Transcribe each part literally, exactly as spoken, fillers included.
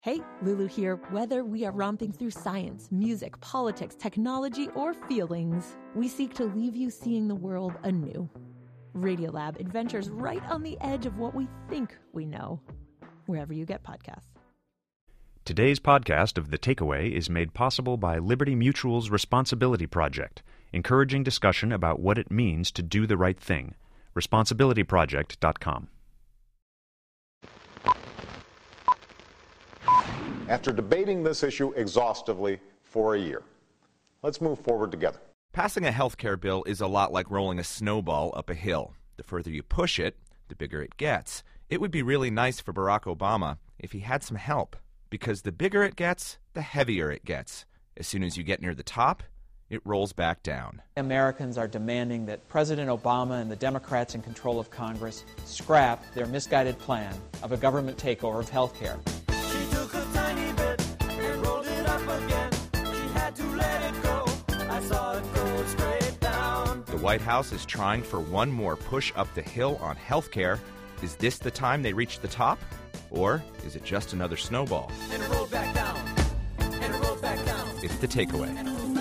Hey, Lulu here. Whether we are romping through science, music, politics, technology, or feelings, we seek to leave you seeing the world anew. Radiolab adventures right on the edge of what we think we know, wherever you get podcasts. Today's podcast of The Takeaway is made possible by Liberty Mutual's Responsibility Project, encouraging discussion about what it means to do the right thing. responsibility project dot com. After debating this issue exhaustively for a year, let's move forward together. Passing a health care bill is a lot like rolling a snowball up a hill. The further you push it, the bigger it gets. It would be really nice for Barack Obama if he had some help, because the bigger it gets, the heavier it gets. As soon as you get near the top, it rolls back down. Americans are demanding that President Obama and the Democrats in control of Congress scrap their misguided plan of a government takeover of health care. She took a tiny bit and rolled it up again. She had to let it go. I saw it go straight down. The White House is trying for one more push up the hill on health care. Is this the time they reach the top? Or is it just another snowball? And it rolled back down. And it rolled back down. It's The Takeaway.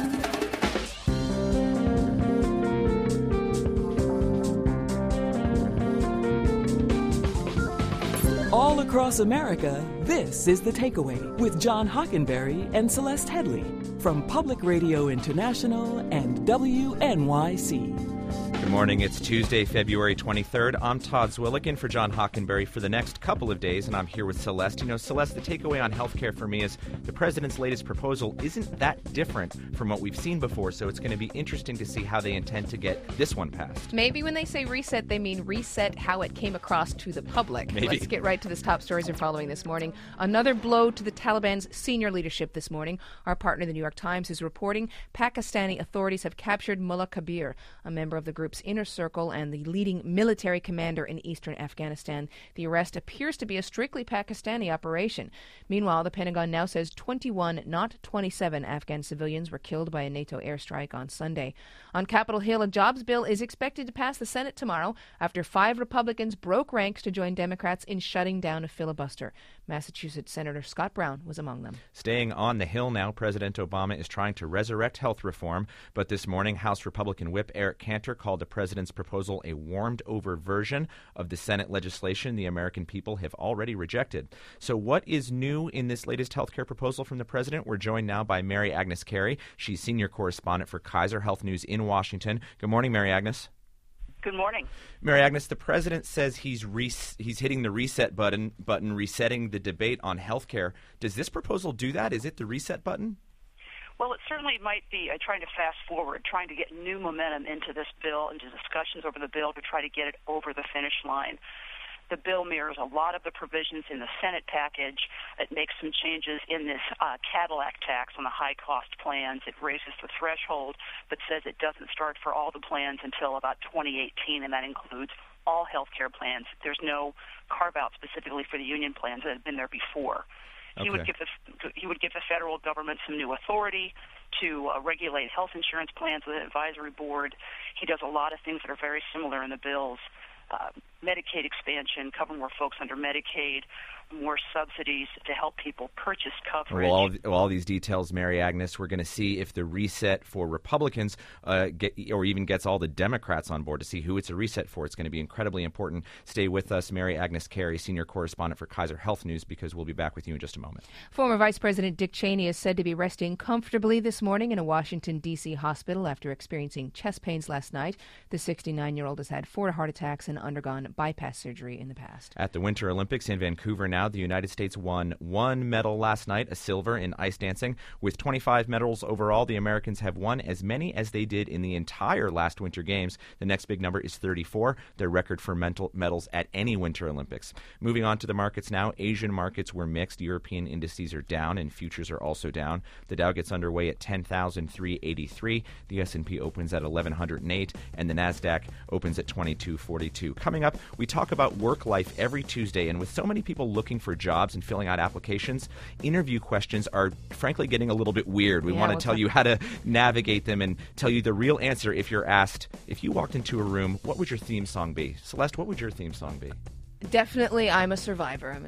All across America, this is The Takeaway with John Hockenberry and Celeste Headley from Public Radio International and W N Y C. Good morning. It's Tuesday, February twenty-third. I'm Todd Zwilligan for John Hockenberry for the next couple of days, and I'm here with Celeste. You know, Celeste, the takeaway on healthcare for me is the president's latest proposal isn't that different from what we've seen before, so it's going to be interesting to see how they intend to get this one passed. Maybe when they say reset, they mean reset how it came across to the public. Maybe. Let's get right to the top stories we're following this morning. Another blow to the Taliban's senior leadership this morning. Our partner, the New York Times, is reporting Pakistani authorities have captured Mullah Kabir, a member of the group's inner circle and the leading military commander in eastern Afghanistan. The arrest appears to be a strictly Pakistani operation. Meanwhile, the Pentagon now says twenty-one, not twenty-seven, Afghan civilians were killed by a NATO airstrike on Sunday. On Capitol Hill, a jobs bill is expected to pass the Senate tomorrow after five Republicans broke ranks to join Democrats in shutting down a filibuster. Massachusetts Senator Scott Brown was among them. Staying on the Hill now, President Obama is trying to resurrect health reform, but this morning, House Republican Whip Eric Cantor called the president's proposal a warmed-over version of the Senate legislation the American people have already rejected. So what is new in this latest health care proposal from the president? We're joined now by Mary Agnes Carey. She's senior correspondent for Kaiser Health News in Washington. Good morning, Mary Agnes. Good morning. Mary Agnes, the president says he's re- he's hitting the reset button, button, resetting the debate on health care. Does this proposal do that? Is it the reset button? Well, it certainly might be uh, trying to fast forward, trying to get new momentum into this bill, into discussions over the bill to try to get it over the finish line. The bill mirrors a lot of the provisions in the Senate package. It makes some changes in this uh, Cadillac tax on the high-cost plans. It raises the threshold, but says it doesn't start for all the plans until about twenty eighteen, and that includes all health care plans. There's no carve-out specifically for the union plans that have been there before. Okay. He would give the he would give the federal government some new authority to uh, regulate health insurance plans with an advisory board. He does a lot of things that are very similar in the bills. Uh, Medicaid expansion, covering more folks under Medicaid, more subsidies to help people purchase coverage. Well, all, well, all these details, Mary Agnes, we're going to see if the reset for Republicans uh, get, or even gets all the Democrats on board to see who it's a reset for. It's going to be incredibly important. Stay with us, Mary Agnes Carey, senior correspondent for Kaiser Health News, because we'll be back with you in just a moment. Former Vice President Dick Cheney is said to be resting comfortably this morning in a Washington, D C hospital after experiencing chest pains last night. The sixty-nine-year-old has had four heart attacks and undergone bypass surgery in the past. At the Winter Olympics in Vancouver now, the United States won one medal last night, a silver in ice dancing. With twenty-five medals overall, the Americans have won as many as they did in the entire last Winter Games. The next big number is thirty-four, their record for mental medals at any Winter Olympics. Moving on to the markets now, Asian markets were mixed. European indices are down and futures are also down. The Dow gets underway at ten thousand three hundred eighty-three. The S and P opens at eleven oh eight, and the NASDAQ opens at twenty-two forty-two. Coming up, we talk about work life every Tuesday, and with so many people looking for jobs and filling out applications, interview questions are frankly getting a little bit weird. We yeah, want to we'll tell talk- you how to navigate them and tell you the real answer if you're asked, if you walked into a room, what would your theme song be? Celeste, what would your theme song be? Definitely, I'm a survivor. I'm, gonna, I'm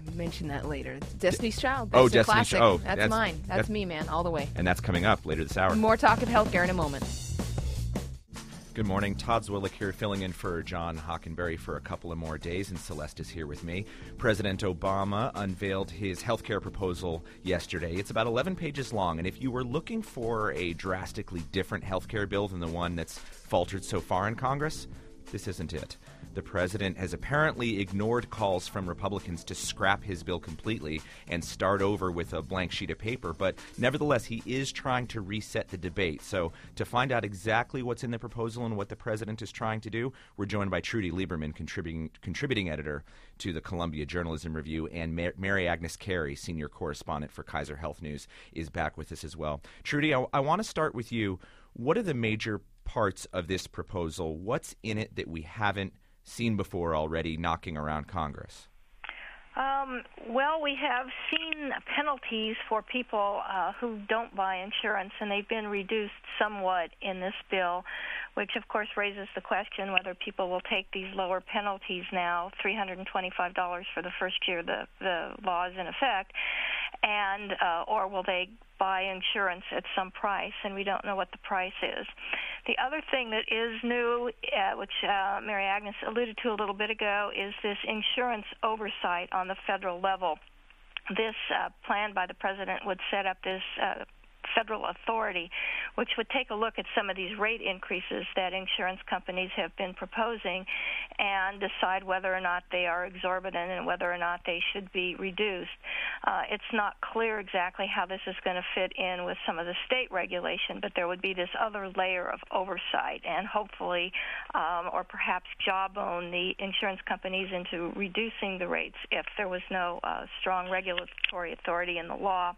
mention that later. Destiny's Child. That's oh, a Destiny's classic. Child. Oh, that's, that's mine. That's, that's me, man, all the way. And that's coming up later this hour. More talk of healthcare in a moment. Good morning. Todd Zwillich here, filling in for John Hockenberry for a couple of more days, and Celeste is here with me. President Obama unveiled his health care proposal yesterday. It's about eleven pages long, and if you were looking for a drastically different health care bill than the one that's faltered so far in Congress, this isn't it. The president has apparently ignored calls from Republicans to scrap his bill completely and start over with a blank sheet of paper, but nevertheless, he is trying to reset the debate. So to find out exactly what's in the proposal and what the president is trying to do, we're joined by Trudy Lieberman, contributing contributing editor to the Columbia Journalism Review, and Mar- Mary Agnes Carey, senior correspondent for Kaiser Health News, is back with us as well. Trudy, I, I want to start with you. What are the major parts of this proposal? What's in it that we haven't seen before already knocking around Congress? Um, well, we have seen penalties for people uh, who don't buy insurance, and they've been reduced somewhat in this bill, which of course raises the question whether people will take these lower penalties now, three hundred twenty-five dollars for the first year the, the law is in effect, and uh, or will they buy insurance at some price, and we don't know what the price is. The other thing that is new, uh, which uh, Mary Agnes alluded to a little bit ago, is this insurance oversight on the federal level. This uh, plan by the president would set up this uh, federal authority, which would take a look at some of these rate increases that insurance companies have been proposing and decide whether or not they are exorbitant and whether or not they should be reduced. Uh, it's not clear exactly how this is going to fit in with some of the state regulation, but there would be this other layer of oversight and hopefully um, or perhaps jawbone the insurance companies into reducing the rates if there was no uh, strong regulatory authority in the law.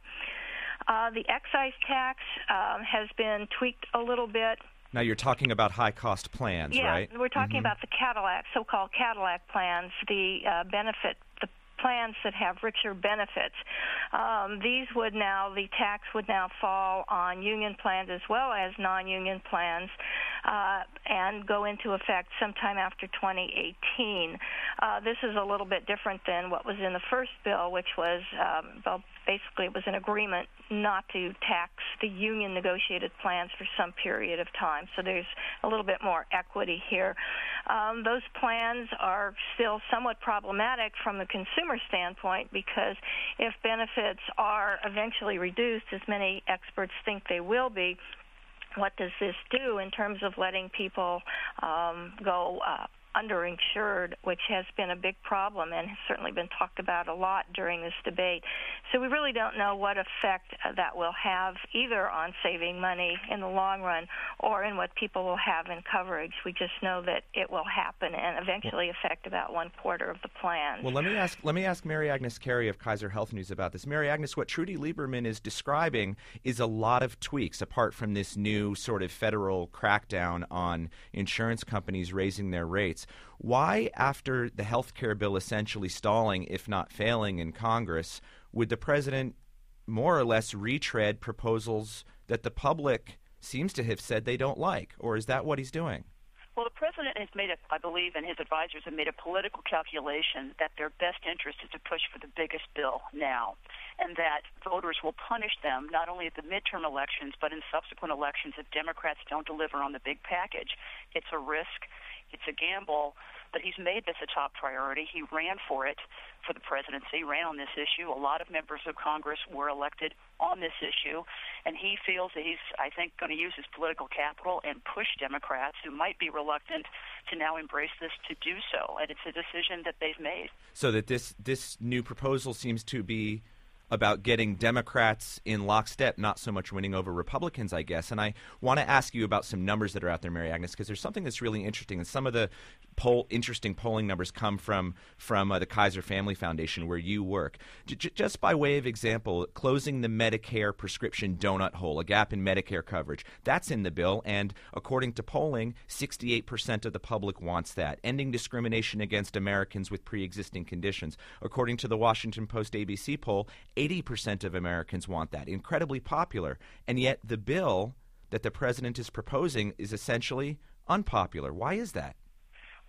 Uh, the excise tax um, has been tweaked a little bit. Now you're talking about high-cost plans, yeah, right? Yeah, we're talking mm-hmm. about the Cadillac, so-called Cadillac plans, the uh, benefit, the plans that have richer benefits. Um, these would now, the tax would now fall on union plans as well as non-union plans uh, and go into effect sometime after twenty eighteen. Uh, this is a little bit different than what was in the first bill, which was, um, well, basically it was an agreement not to tax the union negotiated plans for some period of time. So there's a little bit more equity here. Um, those plans are still somewhat problematic from the consumer standpoint because if benefits are eventually reduced, as many experts think they will be, what does this do in terms of letting people um, go uh, underinsured, which has been a big problem and has certainly been talked about a lot during this debate. So we really don't know what effect uh, that will have either on saving money in the long run or in what people will have in coverage. We just know that it will happen and eventually affect about one quarter of the plan. Well, let me ask let me ask Mary Agnes Carey of Kaiser Health News about this. Mary Agnes, what Trudy Lieberman is describing is a lot of tweaks apart from this new sort of federal crackdown on insurance companies raising their rates. Why, after the health care bill essentially stalling, if not failing, in Congress, would the president more or less retread proposals that the public seems to have said they don't like? Or is that what he's doing? Well, the president has made, a, I believe, and his advisors have made a political calculation that their best interest is to push for the biggest bill now, and that voters will punish them not only at the midterm elections but in subsequent elections if Democrats don't deliver on the big package. It's a risk. It's a gamble, but he's made this a top priority. He ran for it for the presidency, ran on this issue. A lot of members of Congress were elected on this issue, and he feels that he's, I think, going to use his political capital and push Democrats who might be reluctant to now embrace this to do so, and it's a decision that they've made. So that this, this new proposal seems to be about getting Democrats in lockstep, not so much winning over Republicans, I guess. And I want to ask you about some numbers that are out there, Mary Agnes, because there's something that's really interesting. And some of the poll, interesting polling numbers come from, from uh, the Kaiser Family Foundation, where you work. J- just by way of example, closing the Medicare prescription donut hole, a gap in Medicare coverage, that's in the bill. And according to polling, sixty-eight percent of the public wants that. Ending discrimination against Americans with pre-existing conditions. According to the Washington Post A B C poll, eighty percent of Americans want that. Incredibly popular. And yet the bill that the president is proposing is essentially unpopular. Why is that?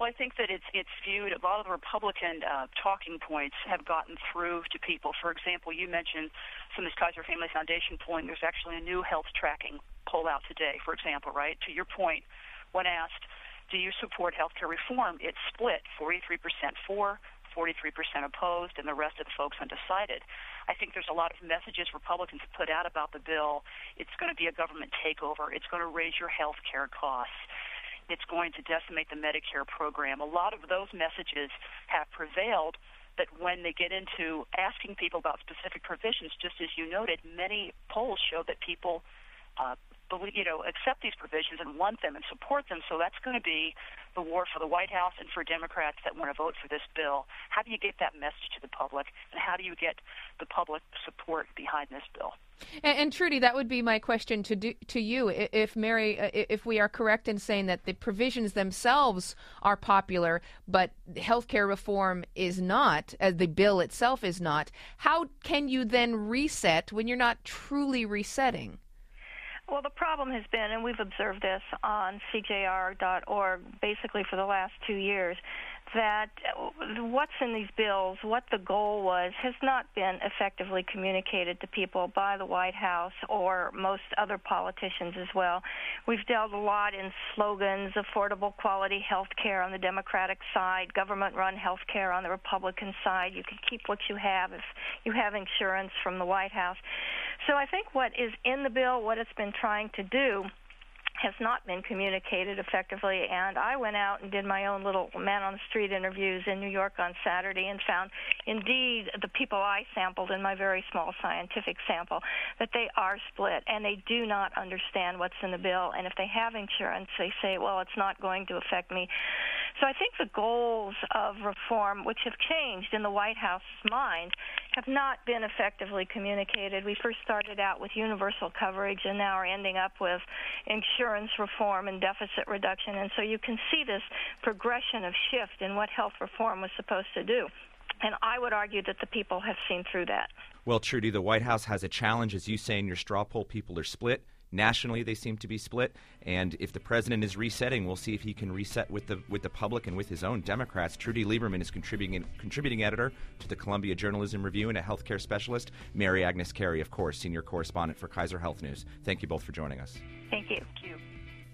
Well, I think that it's it's viewed, a lot of the Republican uh, talking points have gotten through to people. For example, you mentioned some of this Kaiser Family Foundation polling. There's actually a new health tracking poll out today, for example, right? To your point, when asked, do you support health care reform, it's split, forty-three percent for, forty-three percent opposed, and the rest of the folks undecided. I think there's a lot of messages Republicans put out about the bill. It's going to be a government takeover. It's going to raise your health care costs. It's going to decimate the Medicare program. A lot of those messages have prevailed, but when they get into asking people about specific provisions, just as you noted, many polls show that people uh, believe, you know, accept these provisions and want them and support them. So that's going to be the war for the White House and for Democrats that want to vote for this bill. How do you get that message to the public, and how do you get the public support behind this bill? And, and Trudy, that would be my question to do, to you. If Mary, if we are correct in saying that the provisions themselves are popular, but healthcare reform is not, as the bill itself is not, how can you then reset when you're not truly resetting? Well, the problem has been, and we've observed this on C J R dot org basically for the last two years, that what's in these bills, what the goal was, has not been effectively communicated to people by the White House or most other politicians as well. We've dealt a lot in slogans, affordable quality health care on the Democratic side, government-run health care on the Republican side. You can keep what you have if you have insurance from the White House. So I think what is in the bill, what it's been trying to do, has not been communicated effectively, and I went out and did my own little man-on-the-street interviews in New York on Saturday and found, indeed, the people I sampled in my very small scientific sample, that they are split, and they do not understand what's in the bill, and if they have insurance, they say, well, it's not going to affect me. So I think the goals of reform, which have changed in the White House's mind, have not been effectively communicated. We first started out with universal coverage and now are ending up with insurance reform and deficit reduction. And so you can see this progression of shift in what health reform was supposed to do. And I would argue that the people have seen through that. Well, Trudy, the White House has a challenge. As you say in your straw poll, people are split. Nationally, they seem to be split, and if the president is resetting, we'll see if he can reset with the with the public and with his own Democrats. Trudy Lieberman is contributing contributing editor to the Columbia Journalism Review and a healthcare specialist. Mary Agnes Carey, of course, senior correspondent for Kaiser Health News. Thank you both for joining us. Thank you. Thank you.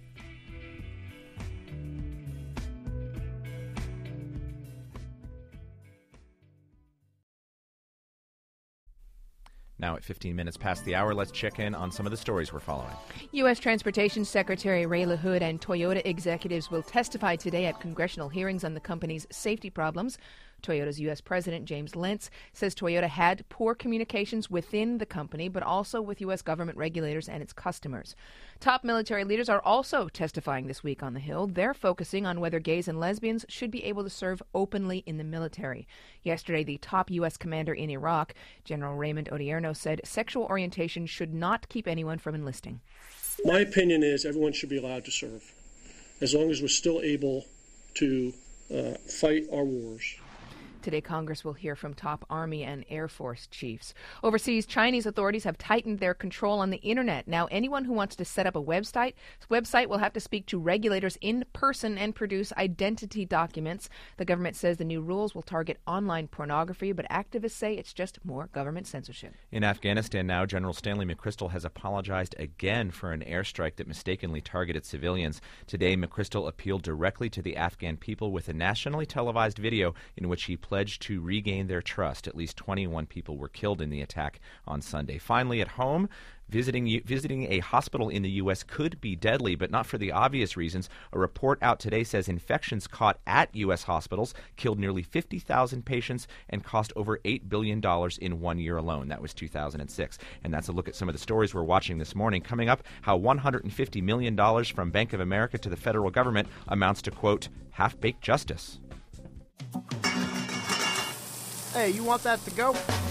Now at fifteen minutes past the hour, let's check in on some of the stories we're following. U S. Transportation Secretary Ray LaHood and Toyota executives will testify today at congressional hearings on the company's safety problems. Toyota's U S. President James Lentz says Toyota had poor communications within the company, but also with U S government regulators and its customers. Top military leaders are also testifying this week on the Hill. They're focusing on whether gays and lesbians should be able to serve openly in the military. Yesterday, the top U S commander in Iraq, General Raymond Odierno, said sexual orientation should not keep anyone from enlisting. My opinion is everyone should be allowed to serve, as long as we're still able to uh, fight our wars. Today, Congress will hear from top Army and Air Force chiefs. Overseas, Chinese authorities have tightened their control on the Internet. Now, anyone who wants to set up a website, website will have to speak to regulators in person and produce identity documents. The government says the new rules will target online pornography, but activists say it's just more government censorship. In Afghanistan now, General Stanley McChrystal has apologized again for an airstrike that mistakenly targeted civilians. Today, McChrystal appealed directly to the Afghan people with a nationally televised video in which he pledged to regain their trust. At least twenty-one people were killed in the attack on Sunday. Finally, at home, Visiting visiting a hospital in the U S could be deadly, but not for the obvious reasons. A report out today says infections caught at U S hospitals killed nearly fifty thousand patients and cost over eight billion dollars in one year alone. That was two thousand six. And that's a look at some of the stories we're watching this morning. Coming up, how one hundred fifty million dollars from Bank of America to the federal government amounts to, quote, half-baked justice. Hey, you want that to go?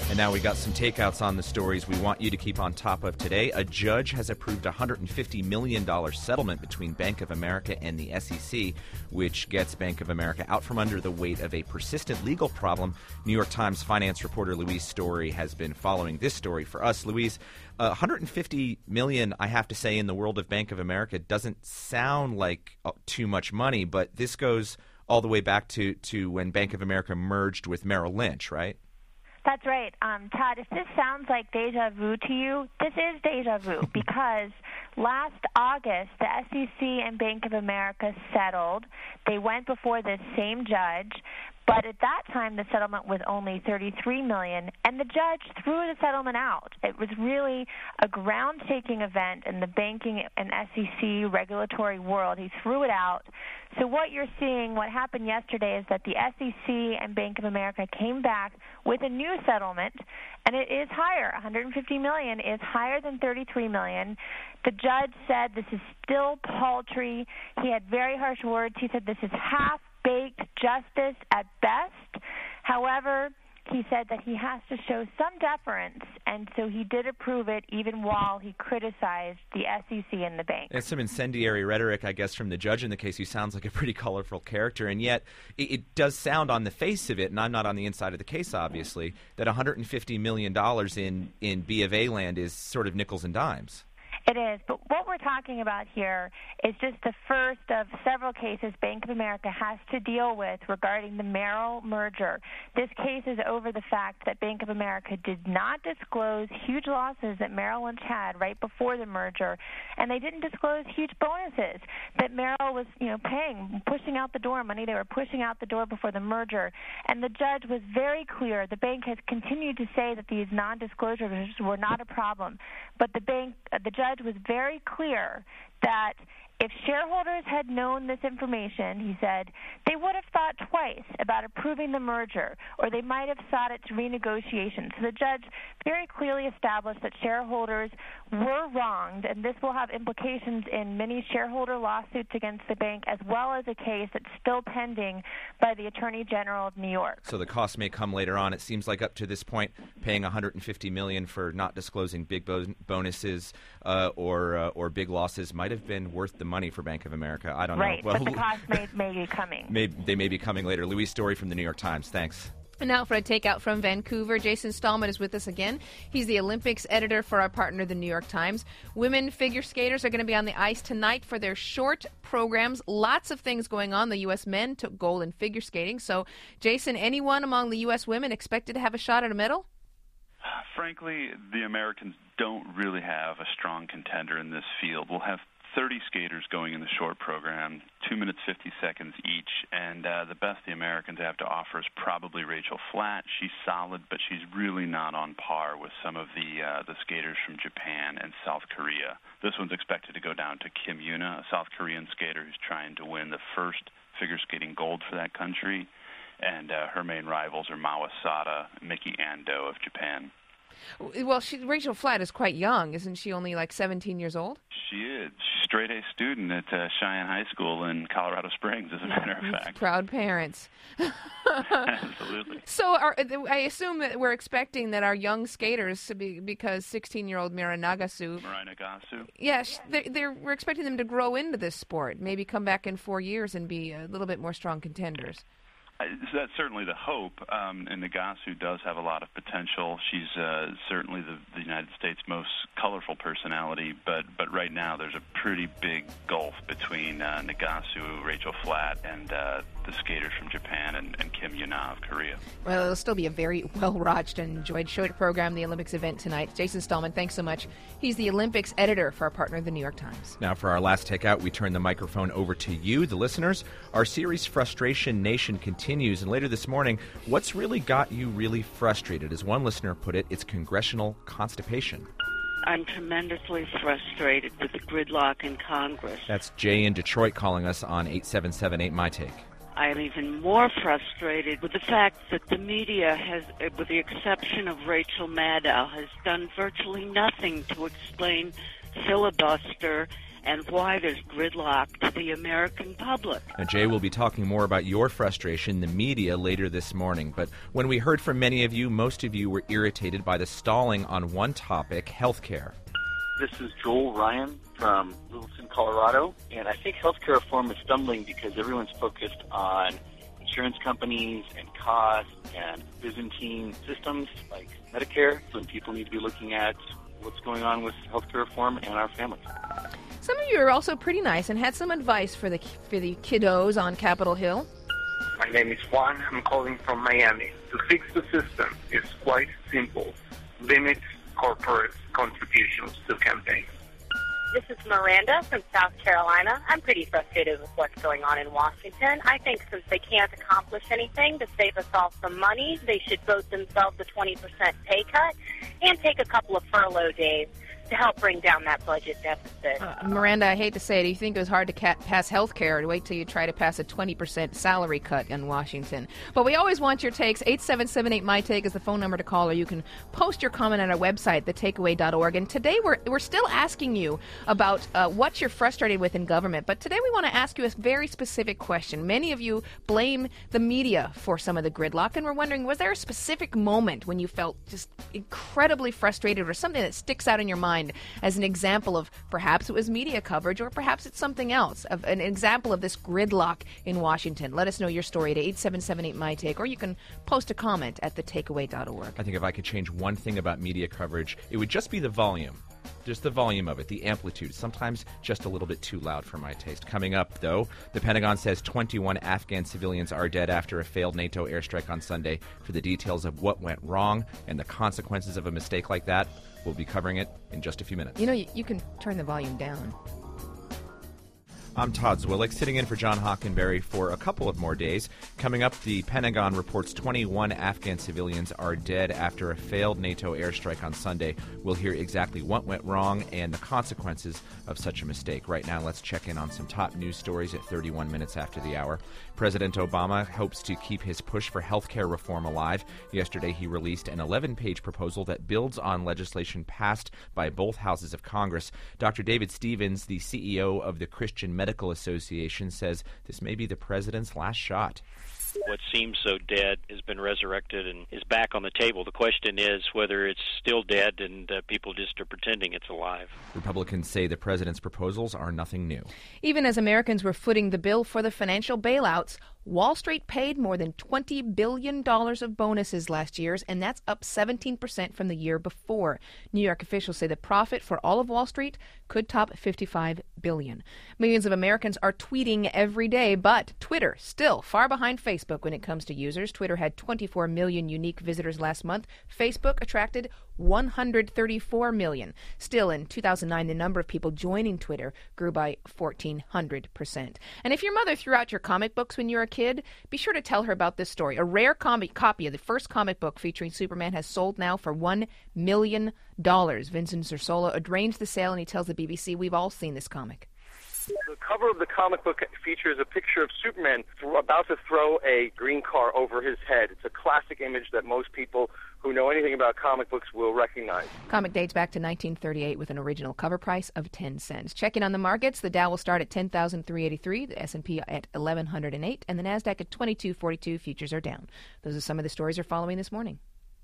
And now we got some takeouts on the stories we want you to keep on top of today. A judge has approved a one hundred fifty million dollars settlement between Bank of America and the S E C, which gets Bank of America out from under the weight of a persistent legal problem. New York Times finance reporter Louise Story has been following this story for us. Louise, uh, one hundred fifty million dollars, I have to say, in the world of Bank of America doesn't sound like uh, too much money, but this goes all the way back to, to when Bank of America merged with Merrill Lynch, right? That's right. Um, Todd, if this sounds like deja vu to you, this is deja vu because last August, the S E C and Bank of America settled. They went before this same judge, but at that time the settlement was only thirty-three million dollars, and the judge threw the settlement out. It was really a ground-shaking event in the banking and S E C regulatory world. He threw it out. So what you're seeing, what happened yesterday, is that the S E C and Bank of America came back with a new settlement, and it is higher. one hundred fifty million dollars is higher than thirty-three million dollars. The judge said this is still paltry. He had very harsh words. He said this is half-baked justice at best. However, he said that he has to show some deference, and so he did approve it even while he criticized the S E C and the bank. There's some incendiary rhetoric, I guess, from the judge in the case, who sounds like a pretty colorful character, and yet it, it does sound on the face of it, and I'm not on the inside of the case, obviously, that one hundred fifty million dollars in, in B of A land is sort of nickels and dimes. It is, but what we're talking about here is just the first of several cases Bank of America has to deal with regarding the Merrill merger. This case is over the fact that Bank of America did not disclose huge losses that Merrill Lynch had right before the merger, and they didn't disclose huge bonuses that Merrill was, you know, paying, pushing out the door, money they were pushing out the door before the merger. And the judge was very clear. The bank has continued to say that these non-disclosures were not a problem, but the bank, uh, the judge was very clear that if shareholders had known this information, he said, they would have thought twice about approving the merger, or they might have sought its renegotiation. So the judge very clearly established that shareholders were wronged, and this will have implications in many shareholder lawsuits against the bank, as well as a case that's still pending by the Attorney General of New York. So the cost may come later on. It seems like up to this point, paying one hundred fifty million dollars for not disclosing big bo- bonuses uh, or uh, or big losses might have been worth the money for Bank of America. I don't right, know. Well, but the cost may, may be coming. May, they may be coming later. Louise Story from the New York Times. Thanks. And now for a takeout from Vancouver. Jason Stallman is with us again. He's the Olympics editor for our partner, the New York Times. Women figure skaters are going to be on the ice tonight for their short programs. Lots of things going on. The U S men took gold in figure skating. So, Jason, anyone among the U S women expected to have a shot at a medal? Frankly, the Americans don't really have a strong contender in this field. We'll have thirty skaters going in the short program, two minutes, fifty seconds each, and uh, the best the Americans have to offer is probably Rachel Flatt. She's solid, but she's really not on par with some of the uh, the skaters from Japan and South Korea. This one's expected to go down to Kim Yuna, a South Korean skater who's trying to win the first figure skating gold for that country, and uh, her main rivals are Mao Asada and Miki Ando of Japan. Well, she, Rachel Flatt is quite young. Isn't she only like seventeen years old? She is. Straight A student at uh, Cheyenne High School in Colorado Springs, as a matter of fact. Proud parents. Absolutely. So are, I assume that we're expecting that our young skaters, to be, because sixteen-year-old Mira Nagasu, Mirai Nagasu. Yes, they're, they're, we're expecting them to grow into this sport, maybe come back in four years and be a little bit more strong contenders. Uh, that's certainly the hope, um, and Nagasu does have a lot of potential. She's uh, certainly the, the United States' most colorful personality, but, but right now there's a pretty big gulf between uh, Nagasu, Rachel Flatt, and uh, the skaters from Japan and, and Kim Yuna of Korea. Well, it'll still be a very well-watched and enjoyed short program, the Olympics event tonight. Jason Stallman, thanks so much. He's the Olympics editor for our partner, the New York Times. Now, for our last takeout, we turn the microphone over to you, the listeners. Our series Frustration Nation continues. Continues, and later this morning, what's really got you really frustrated? As one listener put it, it's congressional constipation. I'm tremendously frustrated with the gridlock in Congress. That's Jay in Detroit calling us on eight seven seven eight My Take. I am even more frustrated with the fact that the media has, with the exception of Rachel Maddow, has done virtually nothing to explain filibuster and why there's gridlock to the American public. Now, Jay will be talking more about your frustration, the media, later this morning. But when we heard from many of you, most of you were irritated by the stalling on one topic, health care. This is Joel Ryan from Littleton, Colorado, and I think healthcare reform is stumbling because everyone's focused on insurance companies and costs and Byzantine systems like Medicare, when people need to be looking at what's going on with healthcare reform and our families. Some of you are also pretty nice and had some advice for the for the kiddos on Capitol Hill. My name is Juan. I'm calling from Miami. To fix the system is quite simple. Limit corporate contributions to campaigns. This is Miranda from South Carolina. I'm pretty frustrated with what's going on in Washington. I think since they can't accomplish anything to save us all some money, they should vote themselves a twenty percent pay cut and take a couple of furlough days to help bring down that budget deficit. Uh, Miranda, I hate to say it, you think it was hard to ca- pass health care? Wait till you try to pass a twenty percent salary cut in Washington. But we always want your takes. eight seven seven eight, M Y Take is the phone number to call, or you can post your comment on our website, the takeaway dot org. And today we're, we're still asking you about uh, what you're frustrated with in government. But today we want to ask you a very specific question. Many of you blame the media for some of the gridlock, and we're wondering, was there a specific moment when you felt just incredibly frustrated, or something that sticks out in your mind as an example of perhaps it was media coverage, or perhaps it's something else, of an example of this gridlock in Washington? Let us know your story at eight seven seven eight, M Y Take, or you can post a comment at the takeaway dot org. I think if I could change one thing about media coverage, it would just be the volume. Just the volume of it, the amplitude, sometimes just a little bit too loud for my taste. Coming up, though, the Pentagon says twenty-one Afghan civilians are dead after a failed NATO airstrike on Sunday. For the details of what went wrong and the consequences of a mistake like that, we'll be covering it in just a few minutes. You know, you, you can turn the volume down. I'm Todd Zwillick, sitting in for John Hockenberry for a couple of more days. Coming up, the Pentagon reports twenty-one Afghan civilians are dead after a failed NATO airstrike on Sunday. We'll hear exactly what went wrong and the consequences of such a mistake. Right now, let's check in on some top news stories at thirty-one minutes after the hour. President Obama hopes to keep his push for health care reform alive. Yesterday, he released an eleven-page proposal that builds on legislation passed by both houses of Congress. Doctor David Stevens, the C E O of the Christian Medical Association, says this may be the president's last shot. What seems so dead has been resurrected and is back on the table. The question is whether it's still dead and uh, people just are pretending it's alive. Republicans say the president's proposals are nothing new. Even as Americans were footing the bill for the financial bailouts, Wall Street paid more than twenty billion dollars of bonuses last year, and that's up seventeen percent from the year before. New York officials say the profit for all of Wall Street could top fifty-five billion dollars. Millions of Americans are tweeting every day, but Twitter still far behind Facebook when it comes to users. Twitter had twenty-four million unique visitors last month. Facebook attracted one hundred thirty-four million. Still, in two thousand nine, the number of people joining Twitter grew by fourteen hundred percent. And if your mother threw out your comic books when you were a kid, be sure to tell her about this story. A rare comic copy of the first comic book featuring Superman has sold now for one million dollars. Vincent Zersola arranged the sale, and he tells the B B C, we've all seen this comic. The cover of the comic book features a picture of Superman about to throw a green car over his head. It's a classic image that most people who know anything about comic books will recognize. Comic dates back to nineteen thirty-eight with an original cover price of ten cents. Checking on the markets, the Dow will start at ten thousand three hundred eighty-three, the S and P at eleven oh eight, and the NASDAQ at twenty-two forty-two. Futures are down. Those are some of the stories we're following this morning.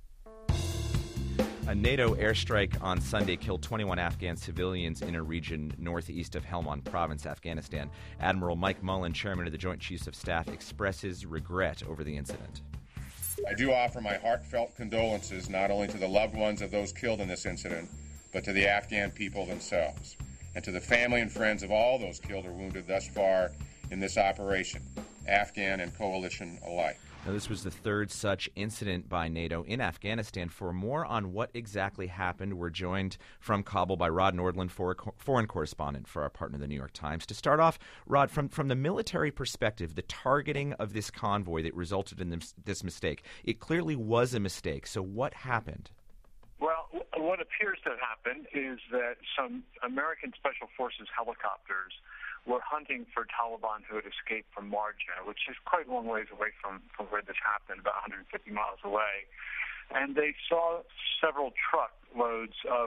A NATO airstrike on Sunday killed twenty-one Afghan civilians in a region northeast of Helmand Province, Afghanistan. Admiral Mike Mullen, chairman of the Joint Chiefs of Staff, expresses regret over the incident. I do offer my heartfelt condolences not only to the loved ones of those killed in this incident, but to the Afghan people themselves, and to the family and friends of all those killed or wounded thus far in this operation, Afghan and coalition alike. Now, this was the third such incident by NATO in Afghanistan. For more on what exactly happened, we're joined from Kabul by Rod Nordland, foreign correspondent for our partner, the New York Times. To start off, Rod, from, from the military perspective, the targeting of this convoy that resulted in this, this mistake, it clearly was a mistake. So what happened? Well, what appears to have happened is that some American Special Forces helicopters were hunting for Taliban who had escaped from Marja, which is quite a long ways away from, from where this happened, about one hundred fifty miles away. And they saw several truckloads of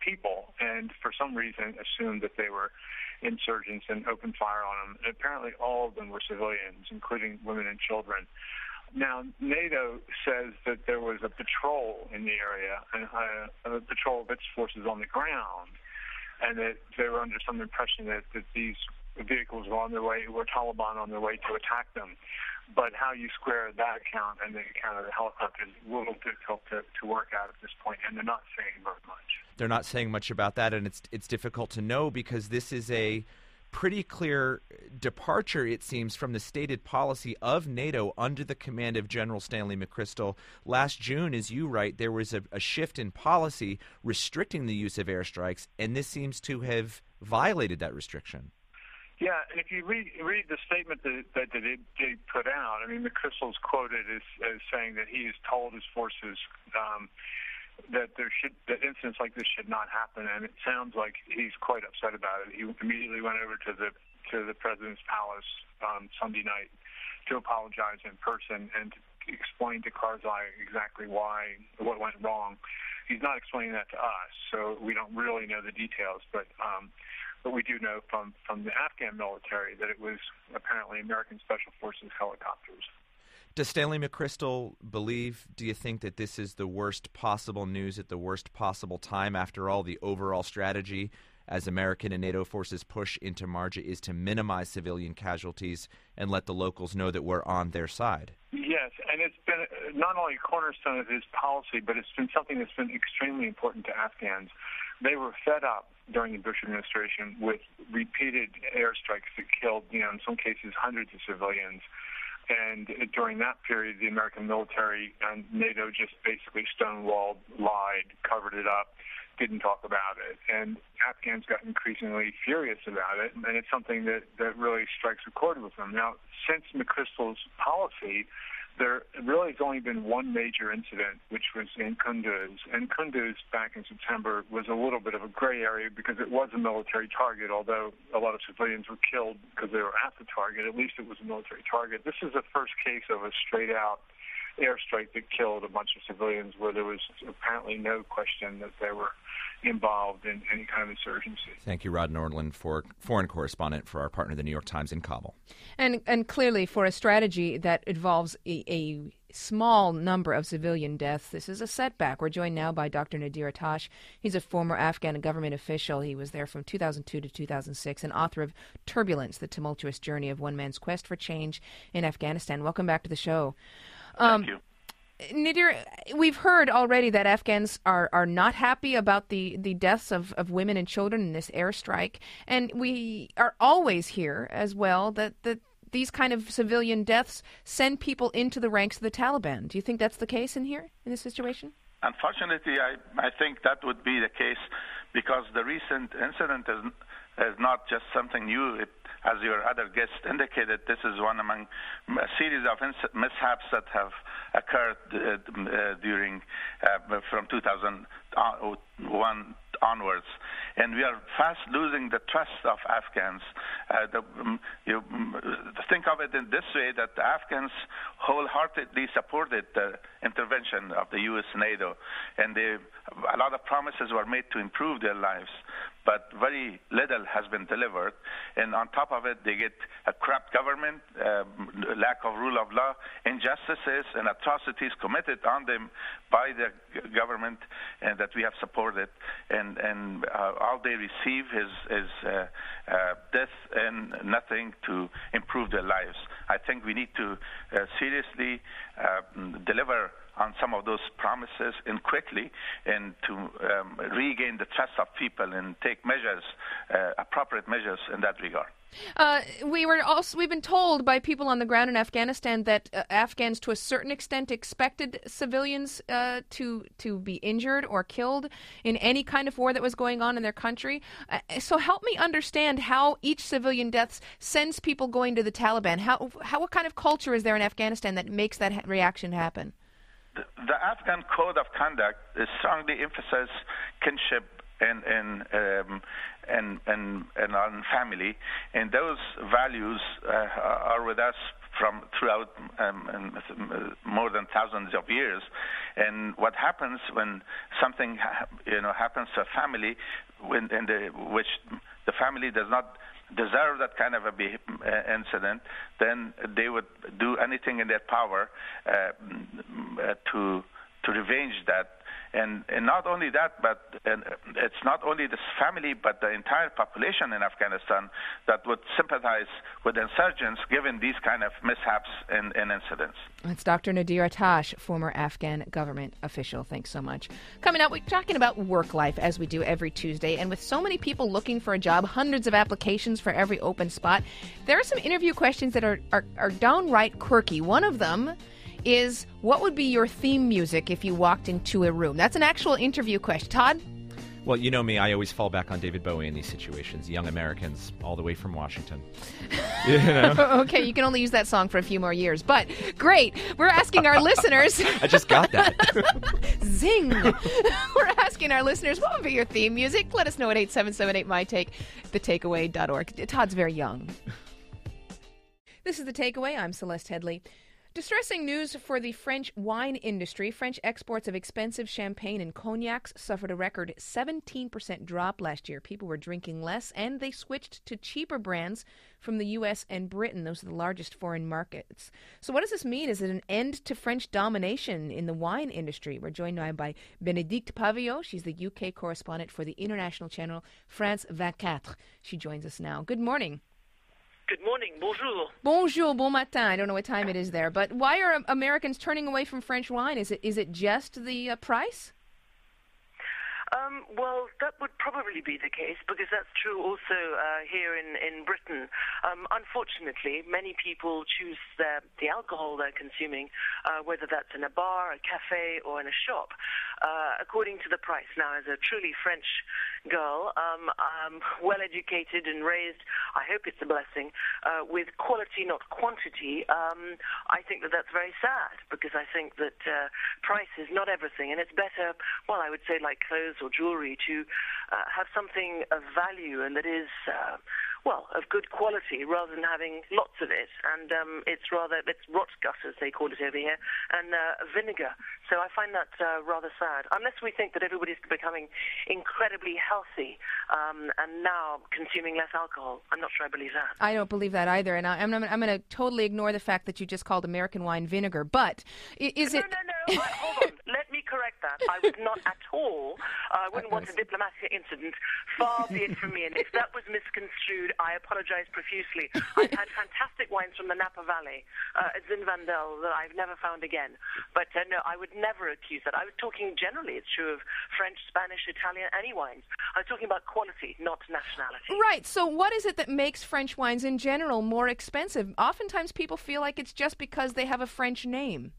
people, and for some reason assumed that they were insurgents and opened fire on them. And apparently all of them were civilians, including women and children. Now, NATO says that there was a patrol in the area, a, a patrol of its forces on the ground, and that they were under some impression that, that these vehicles were on their way, were Taliban on their way to attack them. But how you square that account and the account of the helicopter is a little difficult to, to work out at this point, and they're not saying very much. They're not saying much about that, and it's it's difficult to know because this is a pretty clear departure, it seems, from the stated policy of NATO under the command of General Stanley McChrystal. Last June, as you write, there was a, a shift in policy restricting the use of airstrikes, and this seems to have violated that restriction. Yeah, and if you read, read the statement that, that they, they put out, I mean, McChrystal's quoted as, as saying that he has told his forces um, that there should that incidents like this should not happen, and it sounds like he's quite upset about it. He immediately went over to the to the president's palace um, Sunday night to apologize in person and to explain to Karzai exactly why what went wrong. He's not explaining that to us, so we don't really know the details, but. Um, But we do know from, from the Afghan military that it was apparently American Special Forces helicopters. Does Stanley McChrystal believe, do you think, that this is the worst possible news at the worst possible time? After all, the overall strategy as American and NATO forces push into Marja is to minimize civilian casualties and let the locals know that we're on their side. Yes, and it's been not only a cornerstone of his policy, but it's been something that's been extremely important to Afghans. They were fed up during the Bush administration with repeated airstrikes that killed, you know, in some cases hundreds of civilians. And during that period, the American military and NATO just basically stonewalled, lied, covered it up, didn't talk about it. And Afghans got increasingly furious about it, and it's something that, that really strikes a chord with them. Now, since McChrystal's policy, there really has only been one major incident, which was in Kunduz. And Kunduz, back in September, was a little bit of a gray area because it was a military target, although a lot of civilians were killed because they were at the target. At least it was a military target. This is the first case of a straight-out airstrike that killed a bunch of civilians where there was apparently no question that they were involved in any kind of insurgency. Thank you, Rod Nordland, for foreign correspondent for our partner, the New York Times in Kabul. And and clearly for a strategy that involves a, a small number of civilian deaths, this is a setback. We're joined now by Doctor Nadir Atash. He's a former Afghan government official. He was there from two thousand two to two thousand six and author of Turbulence, The Tumultuous Journey of One Man's Quest for Change in Afghanistan. Welcome back to the show. Um, Thank you. Nadir, we've heard already that Afghans are, are not happy about the, the deaths of, of women and children in this airstrike. And we are always hear as well that, that these kind of civilian deaths send people into the ranks of the Taliban. Do you think that's the case in here, in this situation? Unfortunately, I, I think that would be the case because the recent incident is, is not just something new. It, as your other guest indicated, this is one among a series of ins- mishaps that have occurred uh, uh, during uh, from two thousand one onwards. And we are fast losing the trust of Afghans. Uh, the, um, you um, think of it in this way, that the Afghans wholeheartedly supported the intervention of the U S NATO, and they, a lot of promises were made to improve their lives, but very little has been delivered. And on top of it, they get a corrupt government, uh, lack of rule of law, injustices and atrocities committed on them by the government and that we have supported. And, and uh, all they receive is, is uh, uh, death and nothing to improve their lives. I think we need to uh, seriously uh, deliver on some of those promises and quickly, and to um, regain the trust of people and take measures, uh, appropriate measures in that regard. Uh, we were also we've been told by people on the ground in Afghanistan that uh, Afghans, to a certain extent, expected civilians uh, to to be injured or killed in any kind of war that was going on in their country. Uh, so help me understand how each civilian death sends people going to the Taliban. How how what kind of culture is there in Afghanistan that makes that ha- reaction happen? The, the Afghan code of conduct is strongly emphasizes kinship and and um, and and and on family, and those values uh, are with us from throughout um, more than thousands of years. And what happens when something you know happens to a family, when in the which the family does not deserve that kind of a be- uh, incident, then they would do anything in their power uh, uh, to to revenge that. And, and not only that, but and it's not only this family, but the entire population in Afghanistan that would sympathize with insurgents given these kind of mishaps and, and incidents. That's Doctor Nadir Atash, former Afghan government official. Thanks so much. Coming up, we're talking about work life, as we do every Tuesday. And with so many people looking for a job, hundreds of applications for every open spot, there are some interview questions that are, are, are downright quirky. One of them is, what would be your theme music if you walked into a room? That's an actual interview question. Todd? Well, you know me, I always fall back on David Bowie in these situations. Young Americans, all the way from Washington. You know? Okay, you can only use that song for a few more years. But great, we're asking our listeners. I just got that. Zing! We're asking our listeners, what would be your theme music? Let us know at eight seven seven eight, M Y take, the takeaway dot org. Todd's very young. This is The Takeaway. I'm Celeste Headley. Distressing news for the French wine industry. French exports of expensive champagne and cognacs suffered a record seventeen percent drop last year. People were drinking less, and they switched to cheaper brands from the U S and Britain. Those are the largest foreign markets. So what does this mean? Is it an end to French domination in the wine industry? We're joined now by Bénédicte Pavillot. She's the U K correspondent for the international channel France twenty-four. She joins us now. Good morning. Good morning. Bonjour. Bonjour, bon matin. I don't know what time it is there, but why are Americans turning away from French wine? Is it is it just the uh, price? Um, well, that would probably be the case, because that's true also uh, here in, in Britain. Um, unfortunately, many people choose the, the alcohol they're consuming, uh, whether that's in a bar, a cafe, or in a shop, uh, according to the price. Now, as a truly French girl, um, um, well-educated and raised, I hope it's a blessing, uh, with quality, not quantity, um, I think that that's very sad, because I think that uh, price is not everything, and it's better, well, I would say like clothes or jewelry, to uh, have something of value and that is, uh, well, of good quality, rather than having lots of it. And um, it's rather, it's rotgut, as they call it over here, and uh, vinegar. So I find that uh, rather sad, unless we think that everybody's becoming incredibly healthy um, and now consuming less alcohol. I'm not sure I believe that. I don't believe that either, and I, I'm, I'm going to totally ignore the fact that you just called American wine vinegar. But is no, it... No, no, no. I, hold on. Let me correct that. I would not at all. Uh, I wouldn't want a diplomatic incident. Far be it from me. And if that was misconstrued, I apologize profusely. I've had fantastic wines from the Napa Valley uh, at Zinfandel that I've never found again. But uh, no, I would never accuse that. I was talking generally. It's true of French, Spanish, Italian, any wines. I was talking about quality, not nationality. Right. So what is it that makes French wines in general more expensive? Oftentimes people feel like it's just because they have a French name.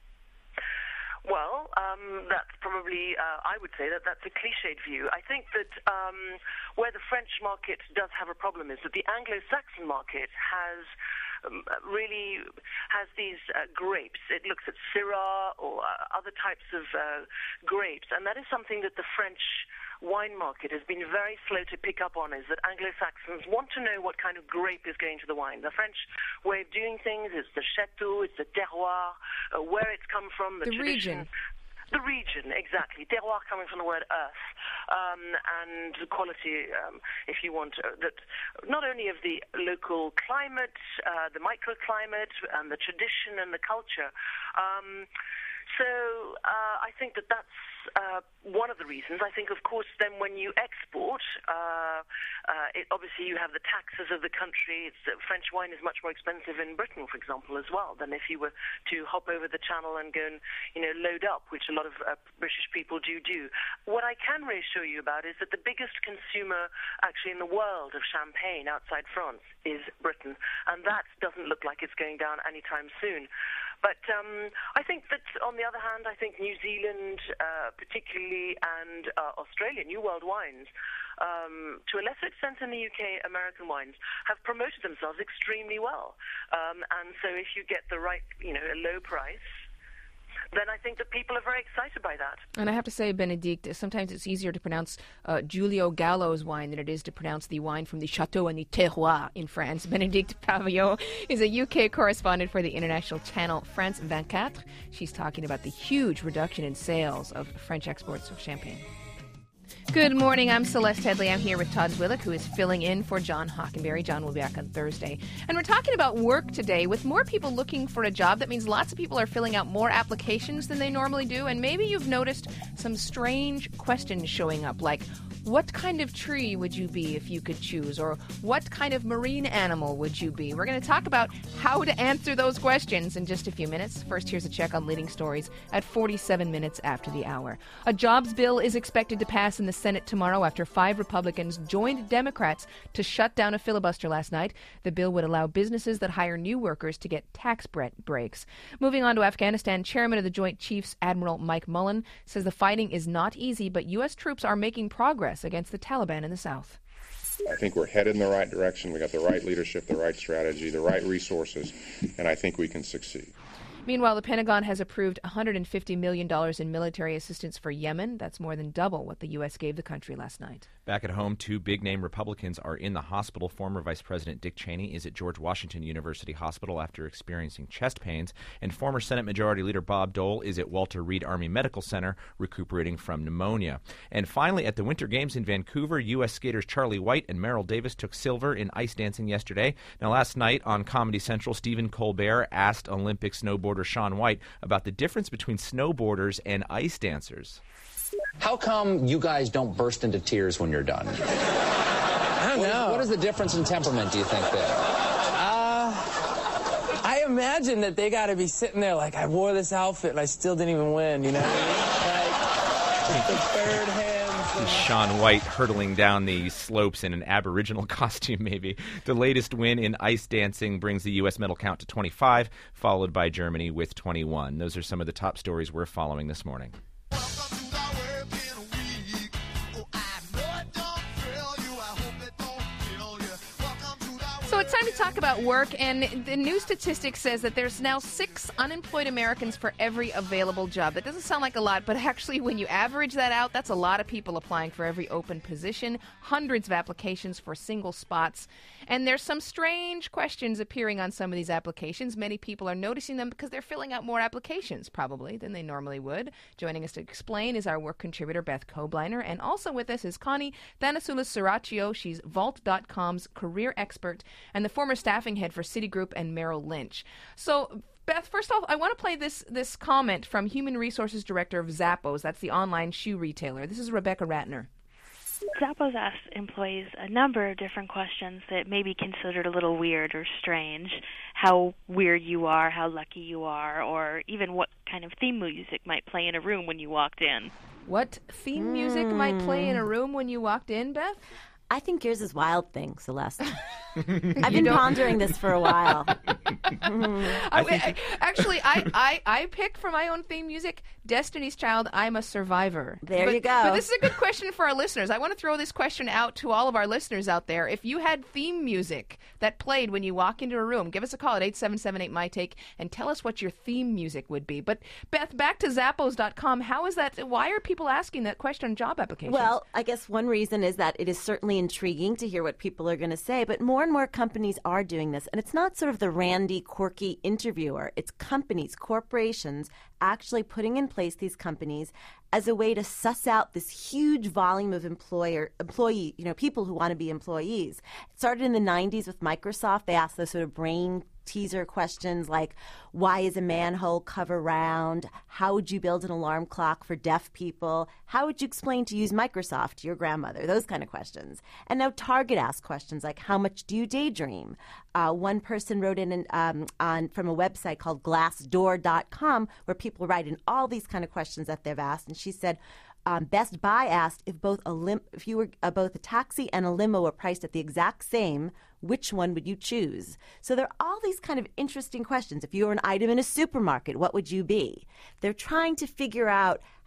Well, um, that's probably, uh, I would say that that's a cliched view. I think that um, where the French market does have a problem is that the Anglo-Saxon market has um, really has these uh, grapes. It looks at Syrah or uh, other types of uh, grapes, and that is something that the French wine market has been very slow to pick up on, is that Anglo-Saxons want to know what kind of grape is going to the wine. The French way of doing things is the chateau, it's the terroir, uh, where it's come from, the, the tradition. region. The region, exactly. Terroir coming from the word earth, um, and the quality, um, if you want, uh, that not only of the local climate, uh, the microclimate, and the tradition and the culture. Um, So uh, I think that that's uh, one of the reasons. I think, of course, then when you export, uh, uh, it, obviously you have the taxes of the country. It's, uh, French wine is much more expensive in Britain, for example, as well, than if you were to hop over the channel and go and, you know, load up, which a lot of uh, British people do do. What I can reassure you about is that the biggest consumer, actually, in the world of champagne outside France is Britain, and that doesn't look like it's going down anytime soon. But um, I think that, on the other hand, I think New Zealand, uh, particularly, and uh, Australia, New World wines, um, to a lesser extent in the U K, American wines, have promoted themselves extremely well. Um, and so if you get the right, you know, a low price, then I think that people are very excited by that. And I have to say, Benedict, sometimes it's easier to pronounce uh, Giulio Gallo's wine than it is to pronounce the wine from the Chateau and the Terroir in France. Benedict Pavillon is a U K correspondent for the international channel France twenty-four. She's talking about the huge reduction in sales of French exports of champagne. Good morning, I'm Celeste Headley. I'm here with Todd Zwillich, who is filling in for John Hockenberry. John will be back on Thursday. And we're talking about work today. With more people looking for a job, that means lots of people are filling out more applications than they normally do. And maybe you've noticed some strange questions showing up, like, what kind of tree would you be if you could choose? Or what kind of marine animal would you be? We're going to talk about how to answer those questions in just a few minutes. First, here's a check on leading stories at forty-seven minutes after the hour. A jobs bill is expected to pass in the Senate tomorrow after five Republicans joined Democrats to shut down a filibuster last night. The bill would allow businesses that hire new workers to get tax breaks. Moving on to Afghanistan, Chairman of the Joint Chiefs, Admiral Mike Mullen, says the fighting is not easy, but U S troops are making progress against the Taliban in the south. I think we're headed in the right direction. We got the right leadership, the right strategy, the right resources, and I think we can succeed. Meanwhile, the Pentagon has approved one hundred fifty million dollars in military assistance for Yemen. That's more than double what the U S gave the country last night. Back at home, two big-name Republicans are in the hospital. Former Vice President Dick Cheney is at George Washington University Hospital after experiencing chest pains, and former Senate Majority Leader Bob Dole is at Walter Reed Army Medical Center recuperating from pneumonia. And finally, at the Winter Games in Vancouver, U S skaters Charlie White and Merrill Davis took silver in ice dancing yesterday. Now, last night on Comedy Central, Stephen Colbert asked Olympic snowboarder Shaun White about the difference between snowboarders and ice dancers. How come you guys don't burst into tears when you're done? I don't what know. Is, what is the difference in temperament, do you think, there? Uh, I imagine that they got to be sitting there like, I wore this outfit and I still didn't even win, you know what I mean? Like, the third hand. Shaun White hurtling down the slopes in an Aboriginal costume, maybe. The latest win in ice dancing brings the U S medal count to twenty-five, followed by Germany with twenty-one. Those are some of the top stories we're following this morning. So it's time to talk about work, and the new statistic says that there's now six unemployed Americans for every available job. That doesn't sound like a lot, but actually when you average that out, that's a lot of people applying for every open position, hundreds of applications for single spots. And there's some strange questions appearing on some of these applications. Many people are noticing them because they're filling out more applications, probably, than they normally would. Joining us to explain is our work contributor, Beth Kobliner, and also with us is Connie Thanasoulas-Saraccio. She's Vault dot com's career expert and the former staffing head for Citigroup and Merrill Lynch. So, Beth, first off, I want to play this this comment from Human Resources Director of Zappos. That's the online shoe retailer. This is Rebecca Ratner. Zappos asks employees a number of different questions that may be considered a little weird or strange. How weird you are, how lucky you are, or even what kind of theme music might play in a room when you walked in. What theme music mm. might play in a room when you walked in, Beth? I think yours is Wild Thing, Celeste. I've been pondering this for a while. I I, actually, I, I, I pick for my own theme music Destiny's Child, I'm a Survivor. There but, you go. But this is a good question for our listeners. I want to throw this question out to all of our listeners out there. If you had theme music that played when you walk into a room, give us a call at eight seven seven eight, M Y Take and tell us what your theme music would be. But, Beth, back to Zappos dot com. How is that? Why are people asking that question on job applications? Well, I guess one reason is that it is certainly intriguing to hear what people are going to say, but more and more companies are doing this. And it's not sort of the randy, quirky interviewer. It's companies, corporations, actually putting in place these companies as a way to suss out this huge volume of employer, employee, you know, people who want to be employees. It started in the nineties with Microsoft. They asked those sort of brain teaser questions like, why is a manhole cover round? How would you build an alarm clock for deaf people? How would you explain to use Microsoft to your grandmother? Those kind of questions. And now Target asks questions like, how much do you daydream? Uh, one person wrote in um, on from a website called glassdoor dot com where people write in all these kind of questions that they've asked. And she said, Um, Best Buy asked if both a lim- if you were uh, both a taxi and a limo were priced at the exact same, which one would you choose? So there are all these kind of interesting questions. If you were an item in a supermarket, what would you be? They're trying to figure out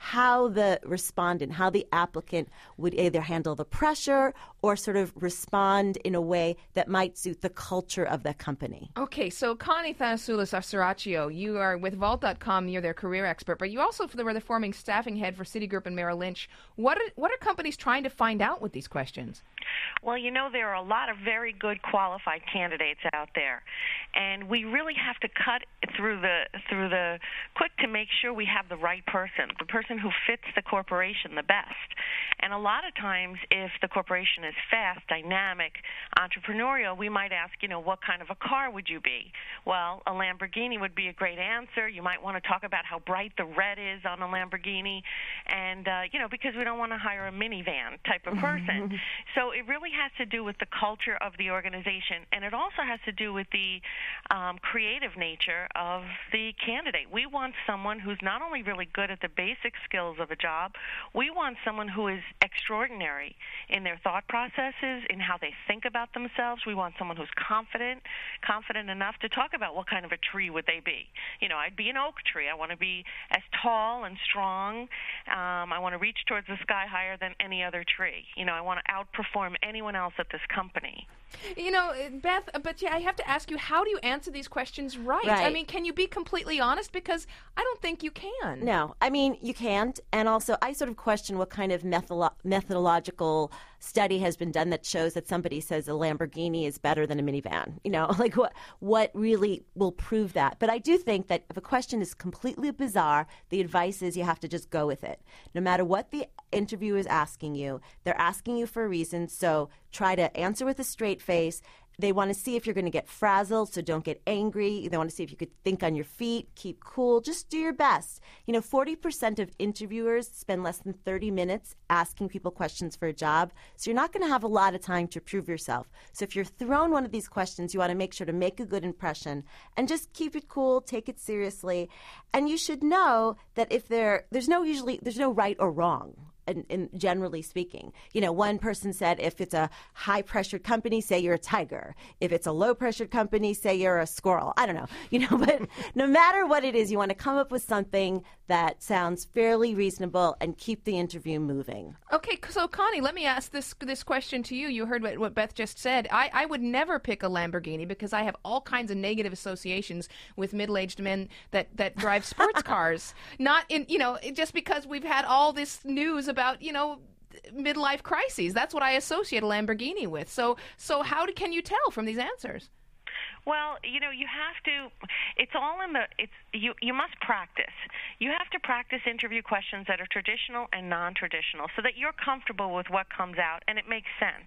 how the respondent, how the applicant would either handle the pressure or sort of respond in a way that might suit the culture of the company. Okay, so Connie Thanasoulis of Seraccio, you are with Vault dot com, you're their career expert, but you also were the forming staffing head for Citigroup and Merrill Lynch. What are, what are companies trying to find out with these questions? Well, you know, there are a lot of very good qualified candidates out there, and we really have to cut through the through the quick to make sure we have the right person, the person who fits the corporation the best. And a lot of times, if the corporation is fast, dynamic, entrepreneurial, we might ask, you know, what kind of a car would you be? Well, a Lamborghini would be a great answer. You might want to talk about how bright the red is on a Lamborghini, and, uh, you know, because we don't want to hire a minivan type of person. So it really has to do with the culture of the organization, and it also has to do with the um, creative nature of the candidate. We want someone who's not only really good at the basic skills of a job, we want someone who is extraordinary in their thought processes, in how they think about themselves. We want someone who's confident, confident enough to talk about what kind of a tree would they be. You know, I'd be an oak tree. I want to be as tall and strong. Um, I want to reach towards the sky higher than any other tree. You know, I want to outperform anyone else at this company. You know, Beth, but yeah, I have to ask you, how do you answer these questions right? Right. I mean, can you be completely honest? Because I don't think you can. No, I mean, you can't. And also, I sort of question what kind of methodolo- methodological study has been done that shows that somebody says a Lamborghini is better than a minivan. You know, like what what really will prove that? But I do think that if a question is completely bizarre, the advice is you have to just go with it. No matter what the interviewer is asking you, they're asking you for a reason, so try to answer with a straight face. They want to see if you're going to get frazzled, so don't get angry. They want to see if you could think on your feet, keep cool, just do your best. You know, forty percent of interviewers spend less than thirty minutes asking people questions for a job, so you're not going to have a lot of time to prove yourself. So if you're thrown one of these questions, you want to make sure to make a good impression and just keep it cool, take it seriously. And you should know that if there, there's no usually, there's no right or wrong. In, in generally speaking, you know, one person said if it's a high-pressured company, say you're a tiger. If it's a low-pressured company, say you're a squirrel. I don't know, you know, but no matter what it is, you want to come up with something that sounds fairly reasonable and keep the interview moving. Okay, so Connie, let me ask this this question to you. You heard what, what Beth just said. I, I would never pick a Lamborghini because I have all kinds of negative associations with middle-aged men that, that drive sports cars. Not in, you know, just because we've had all this news about, you know, midlife crises. That's what I associate a Lamborghini with. So so how do, can you tell from these answers? Well, you know, you have to, it's all in the, it's you, you must practice. You have to practice interview questions that are traditional and non-traditional so that you're comfortable with what comes out and it makes sense.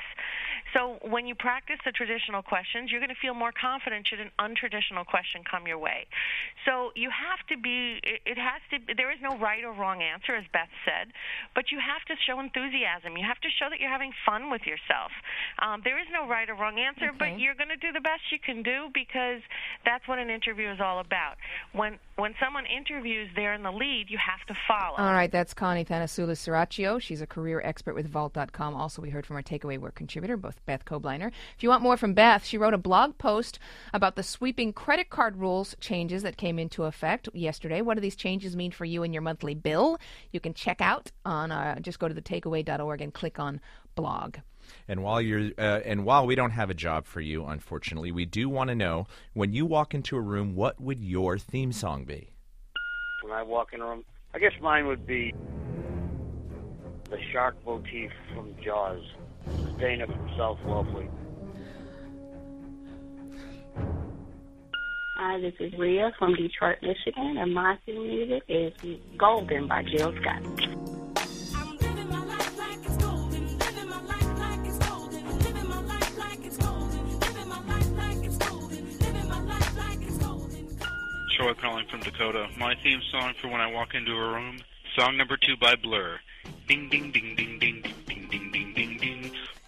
So when you practice the traditional questions, you're going to feel more confident should an untraditional question come your way. So you have to be, it has to, there is no right or wrong answer, as Beth said, but you have to show enthusiasm. You have to show that you're having fun with yourself. Um, there is no right or wrong answer, okay. But you're going to do the best you can do because that's what an interview is all about. When when someone interviews, they're in the lead, you have to follow. All right, that's Connie Thanasoulis Seraccio. She's a career expert with Vault dot com. Also, we heard from our Takeaway Work contributor, both Beth Kobliner. If you want more from Beth, she wrote a blog post about the sweeping credit card rules changes that came into effect yesterday. What do these changes mean for you and your monthly bill? You can check out on, uh, just go to the takeaway dot org and click on blog. And while you're, uh, and while we don't have a job for you, unfortunately, we do want to know, when you walk into a room, what would your theme song be? When I walk in a room, I guess mine would be the shark motif from Jaws, Dana from South Wellfleet. Hi, this is Rhea from Detroit, Michigan, and my theme music is Golden by Jill Scott. Troy calling from Dakota. My theme song for when I walk into a room, song number two by Blur. Ding, ding, ding, ding, ding, ding, ding, ding, ding, ding.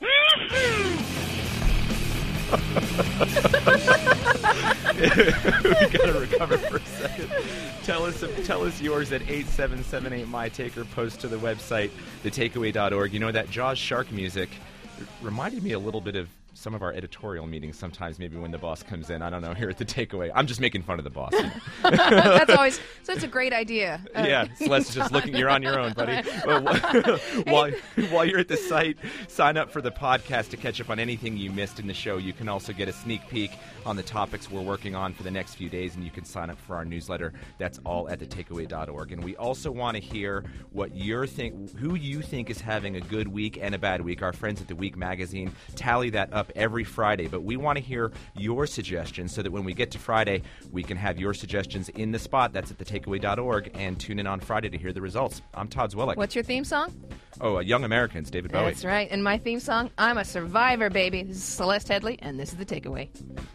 We gotta recover for a second. Tell us, tell us yours at eight seven seven eight my take or post to the website, the takeaway dot org. You know, that Jaws shark music reminded me a little bit of some of our editorial meetings sometimes, maybe when the boss comes in. I don't know, here at the Takeaway. I'm just making fun of the boss. You know? That's always such a great idea. Uh, yeah, Celeste, just looking, you're on your own, buddy. Well, while, while you're at the site, sign up for the podcast to catch up on anything you missed in the show. You can also get a sneak peek on the topics we're working on for the next few days, and you can sign up for our newsletter. That's all at the takeaway dot org. And we also want to hear what you're think, who you think is having a good week and a bad week. Our friends at The Week magazine tally that up every Friday, but we want to hear your suggestions so that when we get to Friday, we can have your suggestions in the spot. That's at the takeaway dot org, and tune in on Friday to hear the results. I'm Todd Zwillick. What's your theme song? Oh, uh, Young Americans, David Bowie. That's right. And my theme song, I'm a Survivor, baby. This is Celeste Headley, and this is The Takeaway.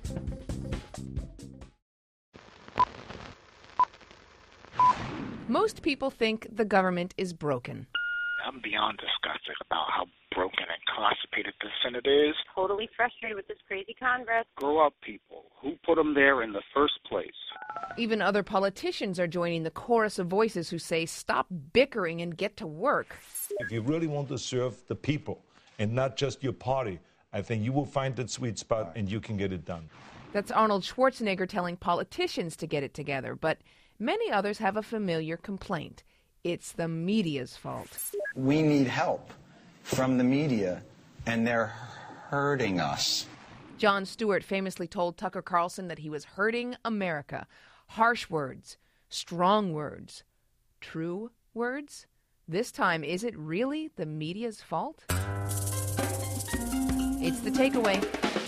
Most people think the government is broken. I'm beyond disgusted about how broken and constipated the Senate is. Totally frustrated with this crazy Congress. Grow up, people. Who put them there in the first place? Even other politicians are joining the chorus of voices who say, stop bickering and get to work. If you really want to serve the people and not just your party, I think you will find that sweet spot and you can get it done. That's Arnold Schwarzenegger telling politicians to get it together, but many others have a familiar complaint. It's the media's fault. We need help from the media, and they're hurting us. Jon Stewart famously told Tucker Carlson that he was hurting America. Harsh words, strong words, true words. This time, is it really the media's fault? It's The Takeaway.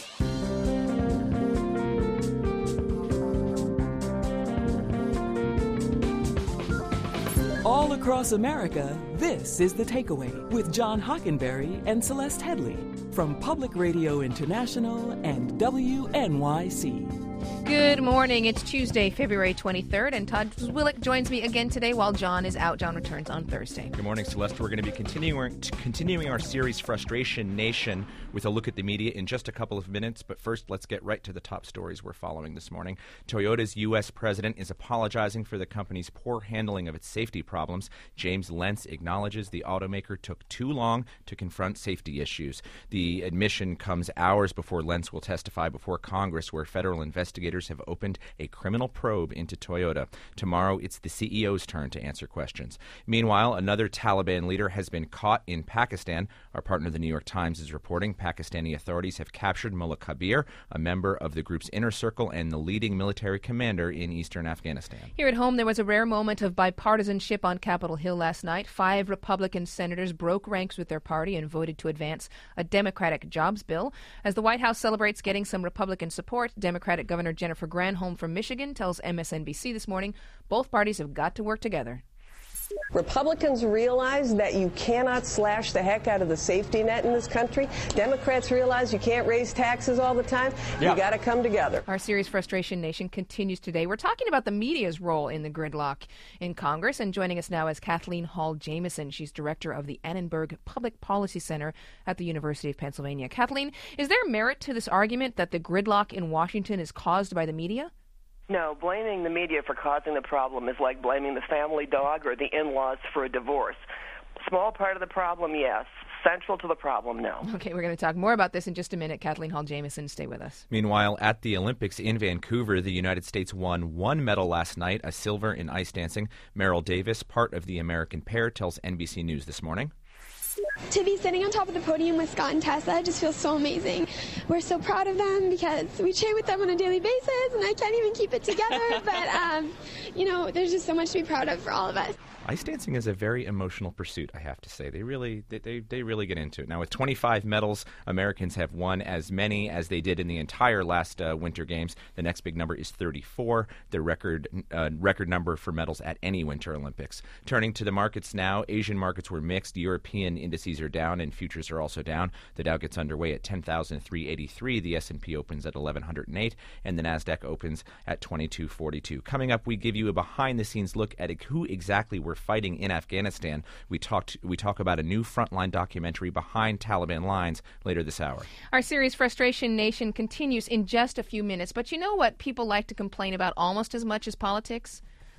All across America, this is The Takeaway with John Hockenberry and Celeste Headley from Public Radio International and W N Y C. Good morning. It's Tuesday, February twenty-third, and Todd Zwillick joins me again today while John is out. John returns on Thursday. Good morning, Celeste. We're going to be continuing continuing our series, Frustration Nation, with a look at the media in just a couple of minutes. But first, let's get right to the top stories we're following this morning. Toyota's U S president is apologizing for the company's poor handling of its safety problems. James Lentz acknowledges the automaker took too long to confront safety issues. The admission comes hours before Lentz will testify before Congress, where federal investigators have opened a criminal probe into Toyota. Tomorrow, it's the C E O's turn to answer questions. Meanwhile, another Taliban leader has been caught in Pakistan. Our partner, the New York Times, is reporting Pakistani authorities have captured Mullah Kabir, a member of the group's inner circle and the leading military commander in eastern Afghanistan. Here at home, there was a rare moment of bipartisanship on Capitol Hill last night. Five Republican senators broke ranks with their party and voted to advance a Democratic jobs bill. As the White House celebrates getting some Republican support, Democratic Governor Jennifer Granholm from Michigan tells M S N B C this morning both parties have got to work together. Republicans realize that you cannot slash the heck out of the safety net in this country. Democrats realize you can't raise taxes all the time. Yeah. You got to come together. Our series Frustration Nation continues today. We're talking about the media's role in the gridlock in Congress, and joining us now is Kathleen Hall Jamieson. She's director of the Annenberg Public Policy Center at the University of Pennsylvania. Kathleen, is there merit to this argument that the gridlock in Washington is caused by the media? No, blaming the media for causing the problem is like blaming the family dog or the in-laws for a divorce. Small part of the problem, yes. Central to the problem, no. Okay, we're going to talk more about this in just a minute. Kathleen Hall Jamieson, stay with us. Meanwhile, at the Olympics in Vancouver, the United States won one medal last night, a silver in ice dancing. Meryl Davis, part of the American pair, tells N B C News this morning. To be sitting on top of the podium with Scott and Tessa just feels so amazing. We're so proud of them because we train with them on a daily basis, and I can't even keep it together. But, um, you know, there's just so much to be proud of for all of us. Ice dancing is a very emotional pursuit, I have to say. They really they, they, they really get into it. Now, with twenty-five medals, Americans have won as many as they did in the entire last uh, Winter Games. The next big number is thirty-four, the record uh, record number for medals at any Winter Olympics. Turning to the markets now, Asian markets were mixed. European indices are down and futures are also down. The Dow gets underway at ten thousand three hundred eighty-three, the S and P opens at eleven oh eight, and the NASDAQ opens at twenty-two forty-two. Coming up, we give you a behind-the-scenes look at who exactly we're fighting in Afghanistan. We talked. We talk about a new frontline documentary, Behind Taliban Lines, later this hour. Our series Frustration Nation continues in just a few minutes. But you know what people like to complain about almost as much as politics?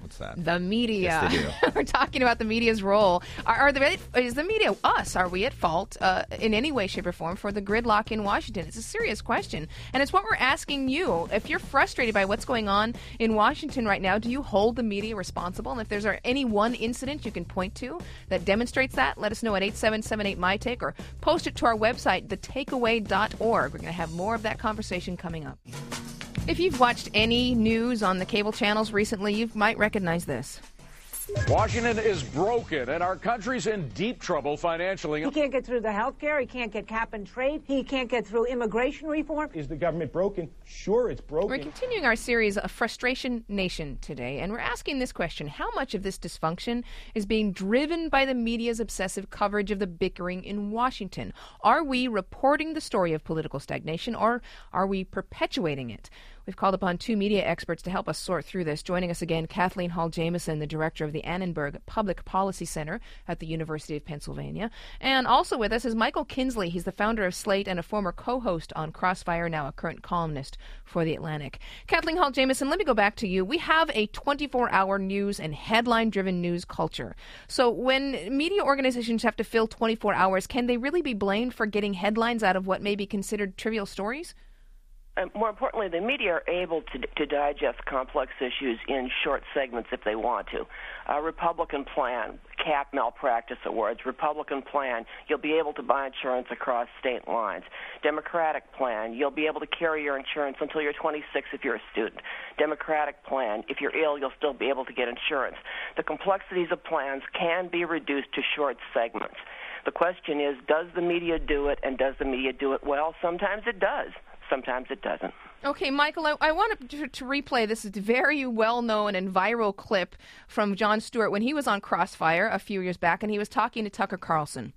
What's that? The media. Yes, they do. We're talking about the media's role. Are, are the, is the media us? Are we at fault uh, in any way, shape, or form for the gridlock in Washington? It's a serious question, and it's what we're asking you. If you're frustrated by what's going on in Washington right now, do you hold the media responsible? And if there's any one incident you can point to that demonstrates that, let us know at eight seven seven eight, M Y Take or post it to our website, the takeaway dot org. We're going to have more of that conversation coming up. If you've watched any news on the cable channels recently, you might recognize this. Washington is broken, and our country's in deep trouble financially. He can't get through the health care. He can't get cap and trade. He can't get through immigration reform. Is the government broken? Sure, it's broken. We're continuing our series of Frustration Nation today, and we're asking this question. How much of this dysfunction is being driven by the media's obsessive coverage of the bickering in Washington? Are we reporting the story of political stagnation, or are we perpetuating it? We've called upon two media experts to help us sort through this. Joining us again, Kathleen Hall Jamieson, the director of the Annenberg Public Policy Center at the University of Pennsylvania. And also with us is Michael Kinsley. He's the founder of Slate and a former co-host on Crossfire, now a current columnist for The Atlantic. Kathleen Hall Jamieson, let me go back to you. We have a twenty-four hour news and headline-driven news culture. So when media organizations have to fill twenty-four hours, can they really be blamed for getting headlines out of what may be considered trivial stories? And more importantly, the media are able to, to digest complex issues in short segments if they want to. Uh, Republican plan, cap malpractice awards. Republican plan, you'll be able to buy insurance across state lines. Democratic plan, you'll be able to carry your insurance until you're twenty-six if you're a student. Democratic plan, if you're ill, you'll still be able to get insurance. The complexities of plans can be reduced to short segments. The question is, does the media do it, and does the media do it well? Sometimes it does. Sometimes it doesn't. Okay, Michael, I, I want to, to replay this very well-known and viral clip from Jon Stewart when he was on Crossfire a few years back, and he was talking to Tucker Carlson.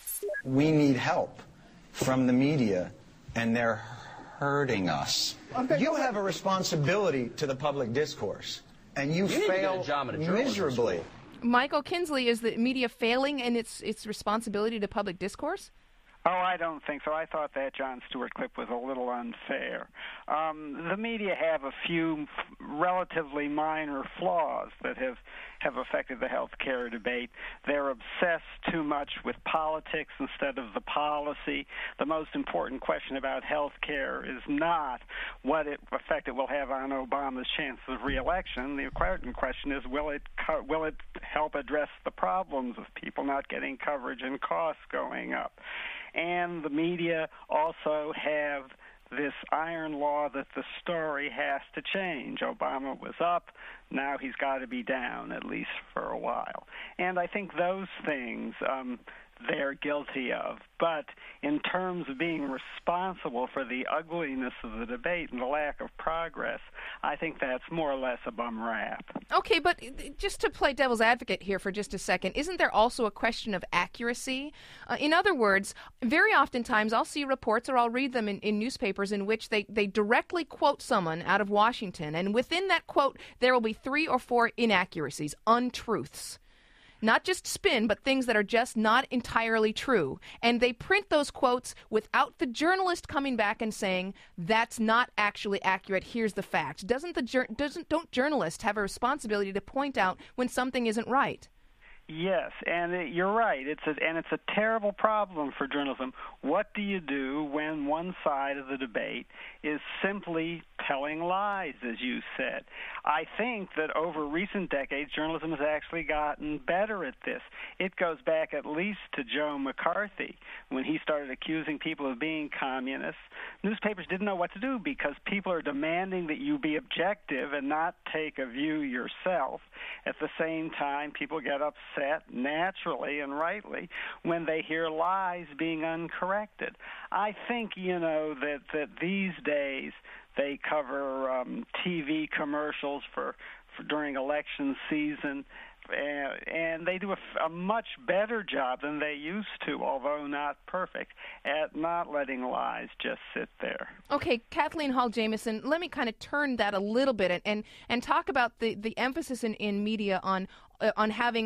We need help from the media, and they're hurting us. Okay, you have a responsibility to the public discourse, and you, you fail miserably. Michael Kinsley, is the media failing in its its responsibility to public discourse? Oh, I don't think so. I thought that Jon Stewart clip was a little unfair. Um, the media have a few relatively minor flaws that have, have affected the health care debate. They're obsessed too much with politics instead of the policy. The most important question about health care is not what it, effect it will have on Obama's chances of re-election. The important question is, will it, co- will it help address the problems of people not getting coverage and costs going up? And the media also have this iron law that the story has to change. Obama was up, now he's got to be down, at least for a while. And I think those things um, they're guilty of. But in terms of being responsible for the ugliness of the debate and the lack of progress, I think that's more or less a bum rap. Okay, but just to play devil's advocate here for just a second, isn't there also a question of accuracy? Uh, in other words, very oftentimes I'll see reports or I'll read them in, in newspapers in which they, they directly quote someone out of Washington, and within that quote there will be three or four inaccuracies, untruths. Not just spin, but things that are just not entirely true. And they print those quotes without the journalist coming back and saying, that's not actually accurate, here's the fact. Doesn't the doesn't don't journalists have a responsibility to point out when something isn't right? Yes, and it, you're right. It's a, and it's a terrible problem for journalism. What do you do when one side of the debate is simply telling lies, as you said? I think that over recent decades, journalism has actually gotten better at this. It goes back at least to Joe McCarthy when he started accusing people of being communists. Newspapers didn't know what to do because people are demanding that you be objective and not take a view yourself. At the same time, people get upset naturally and rightly when they hear lies being uncorrected. I think, you know, that, that these days they cover um, T V commercials for, for during election season, and, and they do a, a much better job than they used to, although not perfect, at not letting lies just sit there. Okay, Kathleen Hall Jamieson, let me kind of turn that a little bit and, and, and talk about the, the emphasis in, in media on uh, on having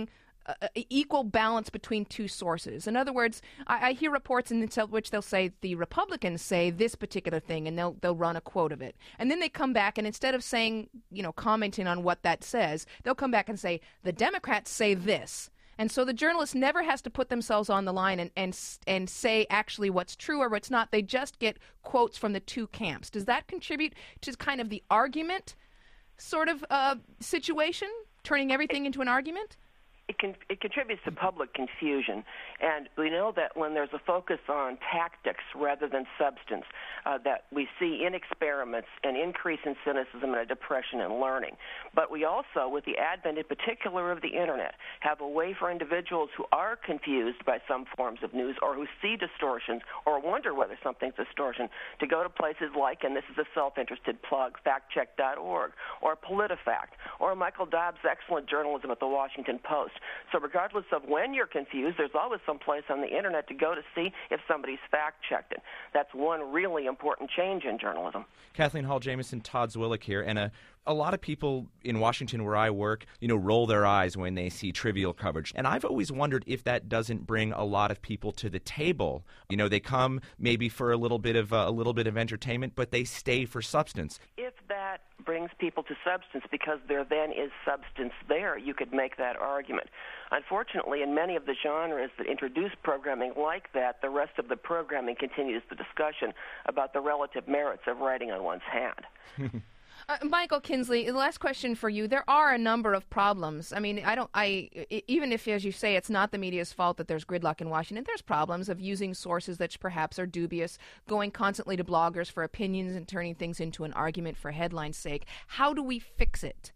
uh, equal balance between two sources. In other words, I, I hear reports in which they'll say the Republicans say this particular thing, and they'll they'll run a quote of it, and then they come back and instead of saying, you know, commenting on what that says, they'll come back and say the Democrats say this. And so the journalist never has to put themselves on the line and, and and say actually what's true or what's not. They just get quotes from the two camps. Does that contribute to kind of the argument sort of uh, situation, turning everything into an argument? It, can, it contributes to public confusion, and we know that when there's a focus on tactics rather than substance, uh, that we see in experiments an increase in cynicism and a depression in learning. But we also, with the advent in particular of the Internet, have a way for individuals who are confused by some forms of news or who see distortions or wonder whether something's distortion to go to places like, and this is a self-interested plug, fact check dot org or PolitiFact or Michael Dobbs' excellent journalism at the Washington Post. So regardless of when you're confused, there's always some place on the Internet to go to see if somebody's fact-checked it. That's one really important change in journalism. Kathleen Hall Jamieson, Todd Zwillich here, and a A lot of people in Washington where I work, you know, roll their eyes when they see trivial coverage. And I've always wondered if that doesn't bring a lot of people to the table. You know, they come maybe for a little bit of uh, a little bit of entertainment, but they stay for substance. If that brings people to substance because there then is substance there, you could make that argument. Unfortunately, in many of the genres that introduce programming like that, the rest of the programming continues the discussion about the relative merits of writing on one's hand. Uh, Michael Kinsley, the last question for you. There are a number of problems. I mean, I don't. I even if, as you say, it's not the media's fault that there's gridlock in Washington. There's problems of using sources that perhaps are dubious, going constantly to bloggers for opinions, and turning things into an argument for headline's sake. How do we fix it?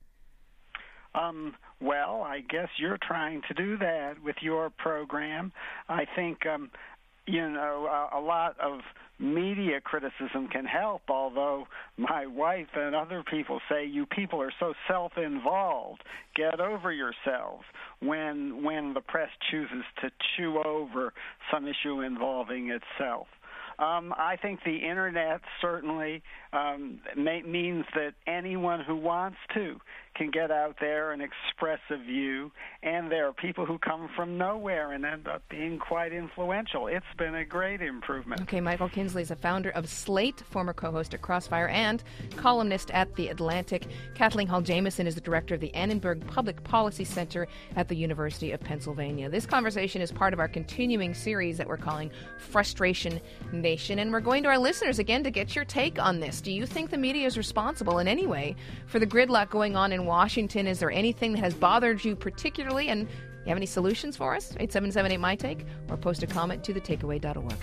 Um, well, I guess you're trying to do that with your program. I think. Um, You know, uh, a lot of media criticism can help, although my wife and other people say you people are so self-involved. Get over yourselves when when the press chooses to chew over some issue involving itself. Um, I think the Internet certainly um, may, means that anyone who wants to can get out there and express a view, and there are people who come from nowhere and end up being quite influential. It's been a great improvement. Okay, Michael Kinsley is a founder of Slate, former co-host at Crossfire, and columnist at The Atlantic. Kathleen Hall Jamieson is the director of the Annenberg Public Policy Center at the University of Pennsylvania. This conversation is part of our continuing series that we're calling Frustration Nation, and we're going to our listeners again to get your take on this. Do you think the media is responsible in any way for the gridlock going on in Washington? Is there anything that has bothered you particularly? And you have any solutions for us? eight seven seven eight, M Y Take, or post a comment to the takeaway dot org.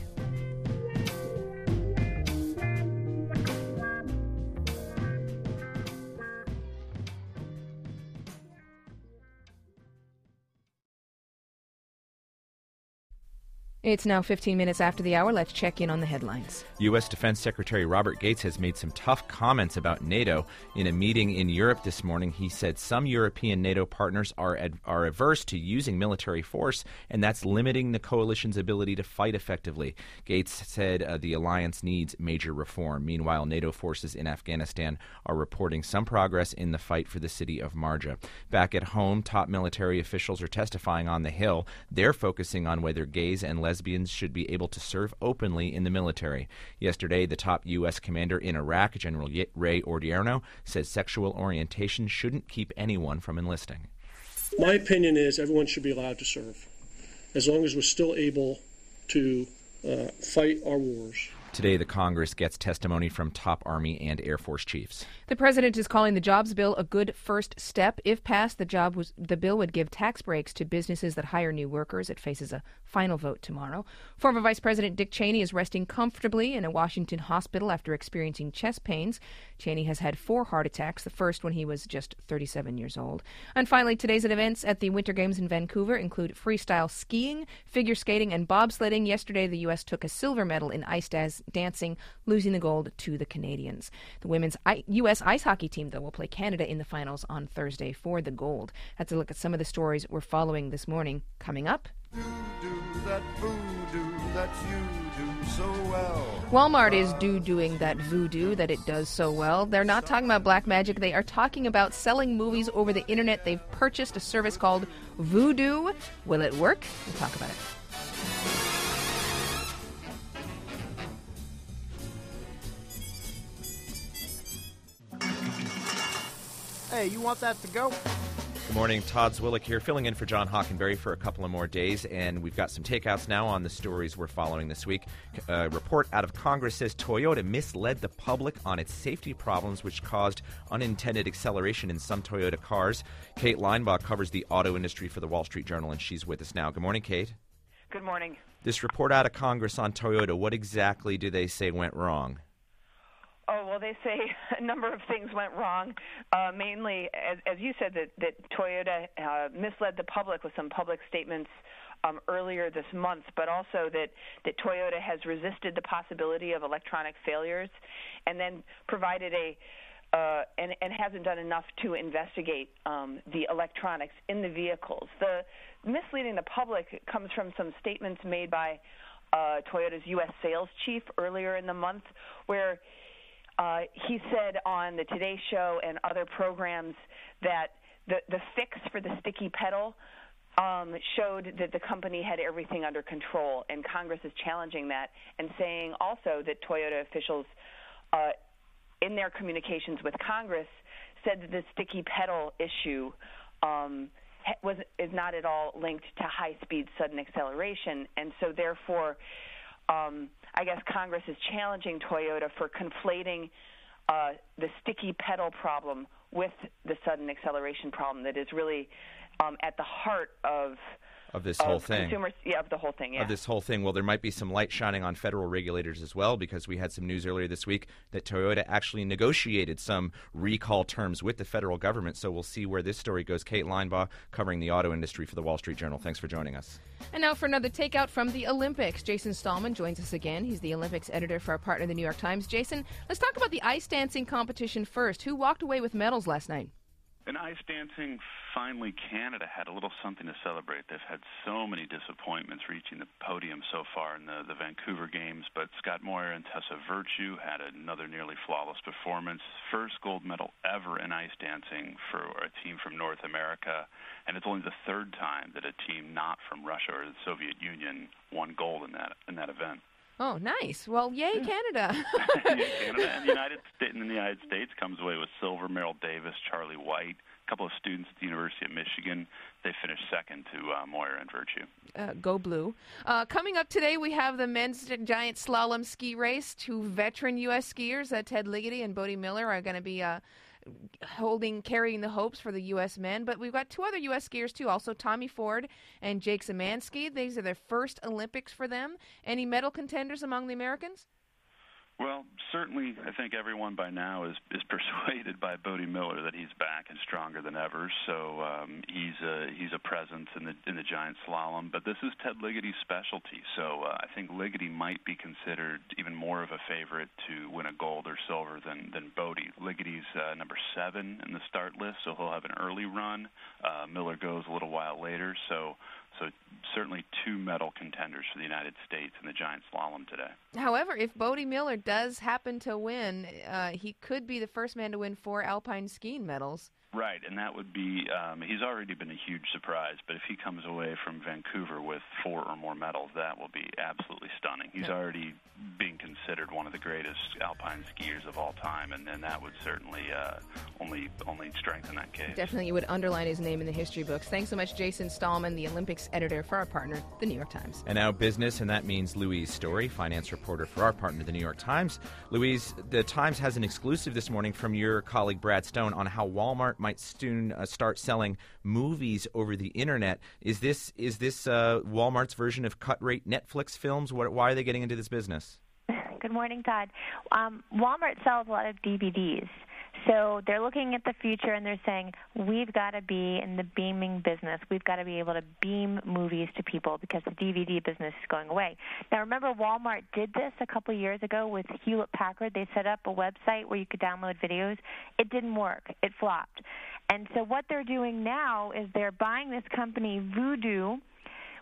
It's now fifteen minutes after the hour. Let's check in on the headlines. U S. Defense Secretary Robert Gates has made some tough comments about NATO. In a meeting in Europe this morning, he said some European NATO partners are ad- are averse to using military force, and that's limiting the coalition's ability to fight effectively. Gates said uh, the alliance needs major reform. Meanwhile, NATO forces in Afghanistan are reporting some progress in the fight for the city of Marja. Back at home, top military officials are testifying on the Hill. They're focusing on whether gays and lesbians should be able to serve openly in the military. Yesterday, the top U S commander in Iraq, General Ray Odierno, says sexual orientation shouldn't keep anyone from enlisting. My opinion is everyone should be allowed to serve, as long as we're still able to uh, fight our wars. Today, the Congress gets testimony from top Army and Air Force chiefs. The president is calling the jobs bill a good first step. If passed, the job was, the bill would give tax breaks to businesses that hire new workers. It faces a final vote tomorrow. Former Vice President Dick Cheney is resting comfortably in a Washington hospital after experiencing chest pains. Cheney has had four heart attacks, the first when he was just thirty-seven years old. And finally, today's events at the Winter Games in Vancouver include freestyle skiing, figure skating, and bobsledding. Yesterday, the U S took a silver medal in ice dancing, losing the gold to the Canadians. The women's I- U S ice hockey team, though, will play Canada in the finals on Thursday for the gold. That's a look at some of the stories we're following this morning. Coming up That voodoo that you do so well. Walmart is do doing that voodoo that it does so well. They're not talking about black magic. They are talking about selling movies over the internet. They've purchased a service called Vudu. Will it work? We'll talk about it. Hey, you want that to go? Good morning, Todd Zwillick here, filling in for John Hockenberry for a couple of more days, and we've got some takeouts now on the stories we're following this week. A report out of Congress says Toyota misled the public on its safety problems, which caused unintended acceleration in some Toyota cars. Kate Leinbach covers the auto industry for the Wall Street Journal, and she's with us now. Good morning, Kate. Good morning. This report out of Congress on Toyota, what exactly do they say went wrong? Oh, well, they say a number of things went wrong. Uh, mainly, as, as you said, that, that Toyota uh, misled the public with some public statements um, earlier this month, but also that, that Toyota has resisted the possibility of electronic failures and then provided a uh, and, and hasn't done enough to investigate um, the electronics in the vehicles. The misleading the public comes from some statements made by uh, Toyota's U S sales chief earlier in the month, where Uh, he said on the Today Show and other programs that the, the fix for the sticky pedal um, showed that the company had everything under control, and Congress is challenging that and saying also that Toyota officials, uh, in their communications with Congress, said that the sticky pedal issue um, was is not at all linked to high-speed sudden acceleration, and so therefore Um, I guess Congress is challenging Toyota for conflating uh, the sticky pedal problem with the sudden acceleration problem that is really um, at the heart of Of this whole of thing. Consumers, yeah, of the whole thing, yeah. Of this whole thing. Well, there might be some light shining on federal regulators as well, because we had some news earlier this week that Toyota actually negotiated some recall terms with the federal government. So we'll see where this story goes. Kate Leinbach covering the auto industry for the Wall Street Journal. Thanks for joining us. And now for another takeout from the Olympics. Jason Stallman joins us again. He's the Olympics editor for our partner, the New York Times. Jason, let's talk about the ice dancing competition first. Who walked away with medals last night? In ice dancing, finally Canada had a little something to celebrate. They've had so many disappointments reaching the podium so far in the, the Vancouver Games, but Scott Moir and Tessa Virtue had another nearly flawless performance. First gold medal ever in ice dancing for a team from North America, and it's only the third time that a team not from Russia or the Soviet Union won gold in that in that event. Oh, nice. Well, yay, yeah. Canada. Yay, Canada. And the United States, in the United States comes away with silver. Merrill Davis, Charlie White, a couple of students at the University of Michigan. They finished second to uh, Moira and Virtue. Uh, go blue. Uh, coming up today, we have the men's giant slalom ski race. Two veteran U S skiers, uh, Ted Ligety and Bodie Miller, are going to be uh, holding, carrying the hopes for the U S men. But we've got two other U S skiers, too, also Tommy Ford and Jake Szymanski. These are their first Olympics for them. Any medal contenders among the Americans? Well, certainly, I think everyone by now is is persuaded by Bodie Miller that he's back and stronger than ever. So um, he's a he's a presence in the in the giant slalom. But this is Ted Ligaty's specialty. So uh, I think Ligety might be considered even more of a favorite to win a gold or silver than than Bodie. Ligaty's uh, number seven in the start list, so he'll have an early run. Uh, Miller goes a little while later. So. So certainly two medal contenders for the United States in the giant slalom today. However, if Bodie Miller does happen to win, uh, he could be the first man to win four alpine skiing medals. Right, and that would be, um, he's already been a huge surprise, but if he comes away from Vancouver with four or more medals, that will be absolutely stunning. He's already being considered one of the greatest alpine skiers of all time, and then that would certainly uh, only only strengthen that case. Definitely, you would underline his name in the history books. Thanks so much, Jason Stallman, the Olympics editor for our partner, the New York Times. And now business, and that means Louise Story, finance reporter for our partner, the New York Times. Louise, the Times has an exclusive this morning from your colleague Brad Stone on how Walmart might soon uh, start selling movies over the internet. Is this is this uh, Walmart's version of cut-rate Netflix films? What, why are they getting into this business? Good morning, Todd. Um, Walmart sells a lot of D V Ds. So they're looking at the future and they're saying, we've got to be in the beaming business. We've got to be able to beam movies to people because the D V D business is going away. Now, remember, Walmart did this a couple of years ago with Hewlett-Packard. They set up a website where you could download videos. It didn't work. It flopped. And so what they're doing now is they're buying this company, Vudu,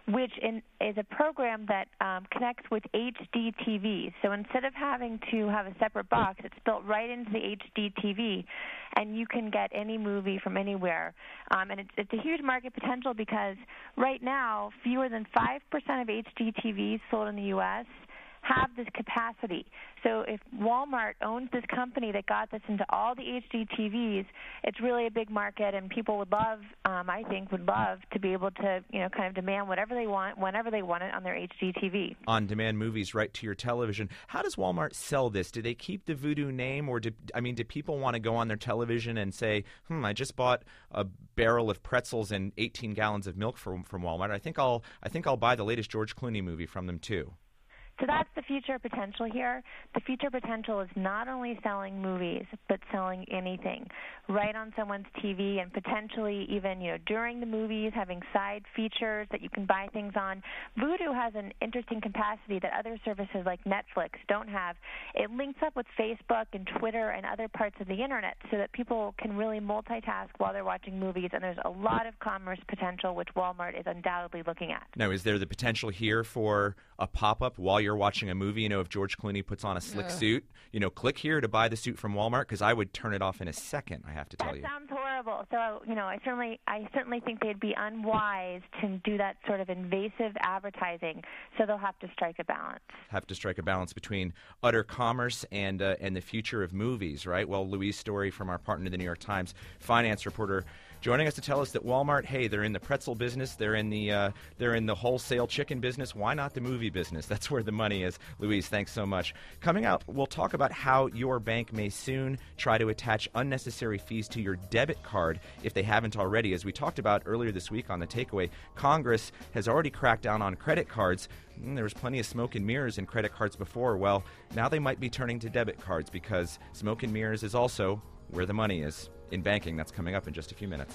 which in, is a program that um, connects with H D T Vs. So instead of having to have a separate box, it's built right into the H D T V, and you can get any movie from anywhere. Um, and it's, it's a huge market potential because right now, fewer than five percent of H D T Vs sold in the U S have this capacity. So if Walmart owns this company that got this into all the H D T Vs, it's really a big market, and people would love, um, I think, would love to be able to, you know, kind of demand whatever they want, whenever they want it on their H D T V. On-demand movies right to your television. How does Walmart sell this? Do they keep the Vudu name, or do, I mean, do people want to go on their television and say, hmm, I just bought a barrel of pretzels and eighteen gallons of milk from, from Walmart. I think I'll, I think I'll buy the latest George Clooney movie from them too. So that's the future potential here. The future potential is not only selling movies, but selling anything right on someone's T V, and potentially even, you know, during the movies, having side features that you can buy things on. Vudu has an interesting capacity that other services like Netflix don't have. It links up with Facebook and Twitter and other parts of the internet so that people can really multitask while they're watching movies, and there's a lot of commerce potential which Walmart is undoubtedly looking at. Now, is there the potential here for a pop-up while you're watching a movie? You know, if George Clooney puts on a slick Ugh. suit, you know, click here to buy the suit from Walmart, because I would turn it off in a second, I have to tell That you. sounds horrible. So, you know, I certainly I certainly think they'd be unwise to do that sort of invasive advertising, so they'll have to strike a balance. Have to strike a balance between utter commerce and uh, and the future of movies, right? Well, Louise Story from our partner, the New York Times finance reporter, joining us to tell us that Walmart, hey, they're in the pretzel business, they're in the uh, they're in the wholesale chicken business. Why not the movie business? That's where the money is. Louise, thanks so much. Coming up, we'll talk about how your bank may soon try to attach unnecessary fees to your debit card if they haven't already. As we talked about earlier this week on The Takeaway, Congress has already cracked down on credit cards. Mm, there was plenty of smoke and mirrors in credit cards before. Well, now they might be turning to debit cards, because smoke and mirrors is also where the money is in banking. That's coming up in just a few minutes.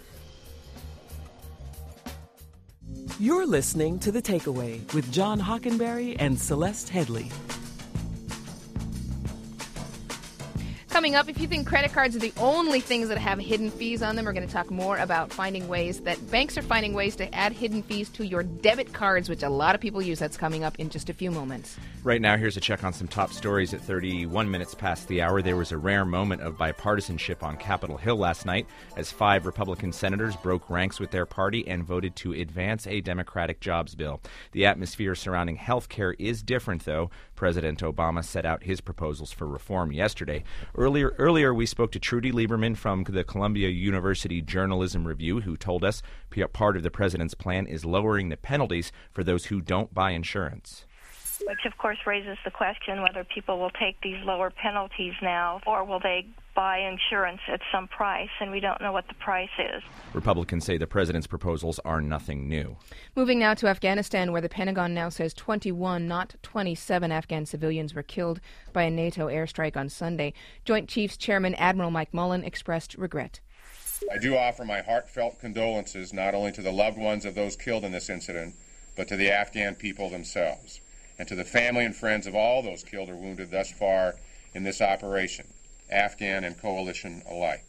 You're listening to The Takeaway with John Hockenberry and Celeste Headley. Coming up, if you think credit cards are the only things that have hidden fees on them, we're going to talk more about finding ways that banks are finding ways to add hidden fees to your debit cards, which a lot of people use. That's coming up in just a few moments. Right now, here's a check on some top stories at thirty-one minutes past the hour. There was a rare moment of bipartisanship on Capitol Hill last night as five Republican senators broke ranks with their party and voted to advance a Democratic jobs bill. The atmosphere surrounding health care is different, though. President Obama set out his proposals for reform yesterday. Earlier, earlier we spoke to Trudy Lieberman from the Columbia University Journalism Review, who told us part of the president's plan is lowering the penalties for those who don't buy insurance. Which, of course, raises the question whether people will take these lower penalties now, or will they buy insurance at some price, and we don't know what the price is. Republicans say the president's proposals are nothing new. Moving now to Afghanistan, where the Pentagon now says twenty-one, not twenty-seven Afghan civilians were killed by a NATO airstrike on Sunday. Joint Chiefs Chairman Admiral Mike Mullen expressed regret. I do offer my heartfelt condolences not only to the loved ones of those killed in this incident, but to the Afghan people themselves, and to the family and friends of all those killed or wounded thus far in this operation, Afghan and coalition alike.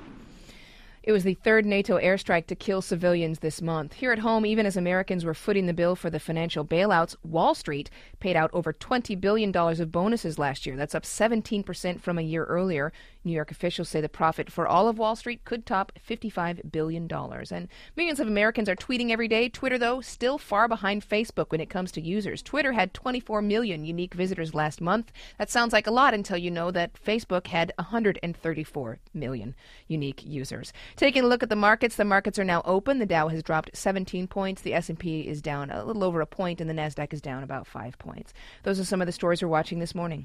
It was the third NATO airstrike to kill civilians this month. Here at home, even as Americans were footing the bill for the financial bailouts, Wall Street paid out over twenty billion dollars of bonuses last year. That's up seventeen percent from a year earlier. New York officials say the profit for all of Wall Street could top fifty-five billion dollars. And millions of Americans are tweeting every day. Twitter, though, still far behind Facebook when it comes to users. Twitter had twenty-four million unique visitors last month. That sounds like a lot until you know that Facebook had one hundred thirty-four million unique users. Taking a look at the markets, the markets are now open. The Dow has dropped seventeen points. The S and P is down a little over a point, and the NASDAQ is down about five points. Those are some of the stories we're watching this morning.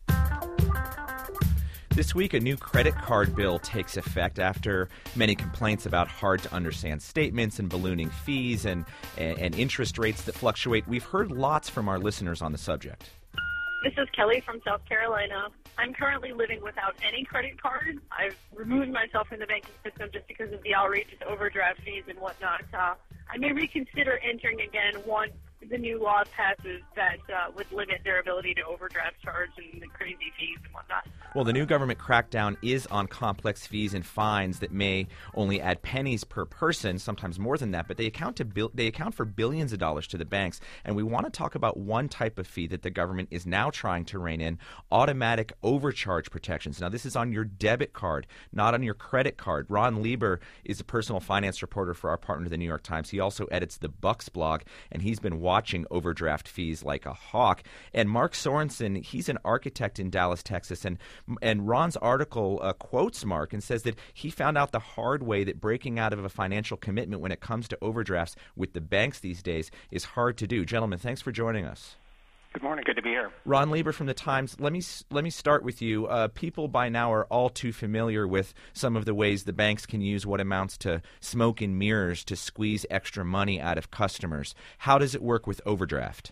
This week, a new credit card bill takes effect after many complaints about hard-to-understand statements and ballooning fees and, and, and interest rates that fluctuate. We've heard lots from our listeners on the subject. This is Kelly from South Carolina. I'm currently living without any credit card. I've removed myself from the banking system just because of the outrageous overdraft fees and whatnot. Uh, I may reconsider entering again once the new law passes that uh, would limit their ability to overdraft charge and the crazy fees and whatnot. Well, the new government crackdown is on complex fees and fines that may only add pennies per person, sometimes more than that, but they account to bil- they account for billions of dollars to the banks. And we want to talk about one type of fee that the government is now trying to rein in: automatic overcharge protections. Now, this is on your debit card, not on your credit card. Ron Lieber is a personal finance reporter for our partner, the New York Times. He also edits the Bucks blog, and he's been watching overdraft fees like a hawk. And Mark Sorensen, he's an architect in Dallas, Texas, and and Ron's article uh, quotes Mark and says that he found out the hard way that breaking out of a financial commitment when it comes to overdrafts with the banks these days is hard to do. Gentlemen, thanks for joining us. Good morning. Good to be here. Ron Lieber from the Times. Let me let me start with you. Uh, people by now are all too familiar with some of the ways the banks can use what amounts to smoke and mirrors to squeeze extra money out of customers. How does it work with overdraft?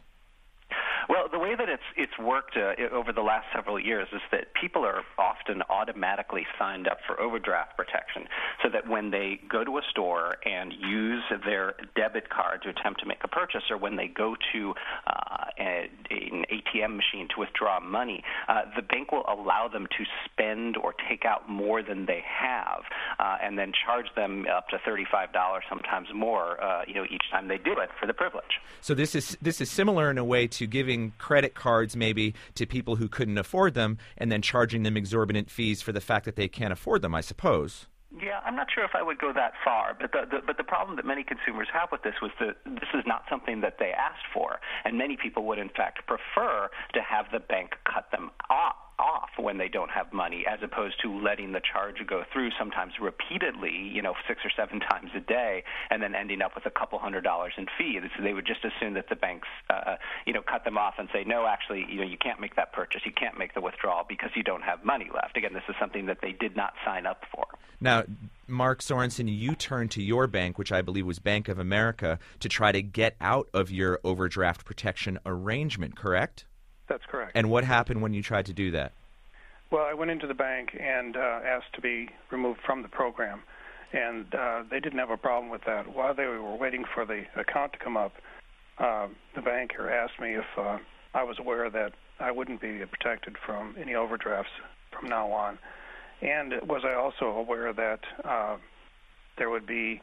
Well, the way that it's it's worked uh, over the last several years is that people are often automatically signed up for overdraft protection, so that when they go to a store and use their debit card to attempt to make a purchase, or when they go to uh, a, an A T M machine to withdraw money, uh, the bank will allow them to spend or take out more than they have, uh, and then charge them up to thirty-five dollars, sometimes more, uh, you know, each time they do it for the privilege. So this is this is similar in a way to giving credit cards maybe to people who couldn't afford them and then charging them exorbitant fees for the fact that they can't afford them, I suppose. Yeah, I'm not sure if I would go that far, but the, the but the problem that many consumers have with this was that this is not something that they asked for, and many people would in fact prefer to have the bank cut them off. off when they don't have money, as opposed to letting the charge go through sometimes repeatedly, you know, six or seven times a day, and then ending up with a couple hundred dollars in fee. So they would just assume that the banks, uh, you know, cut them off and say, no, actually, you know, you can't make that purchase, you can't make the withdrawal because you don't have money left. Again, this is something that they did not sign up for. Now, Mark Sorensen, you turned to your bank, which I believe was Bank of America, to try to get out of your overdraft protection arrangement, correct? That's correct. And what happened when you tried to do that? Well, I went into the bank and uh, asked to be removed from the program, and uh, they didn't have a problem with that. While they were waiting for the account to come up, uh, the banker asked me if uh, I was aware that I wouldn't be protected from any overdrafts from now on, and was I also aware that uh, there would be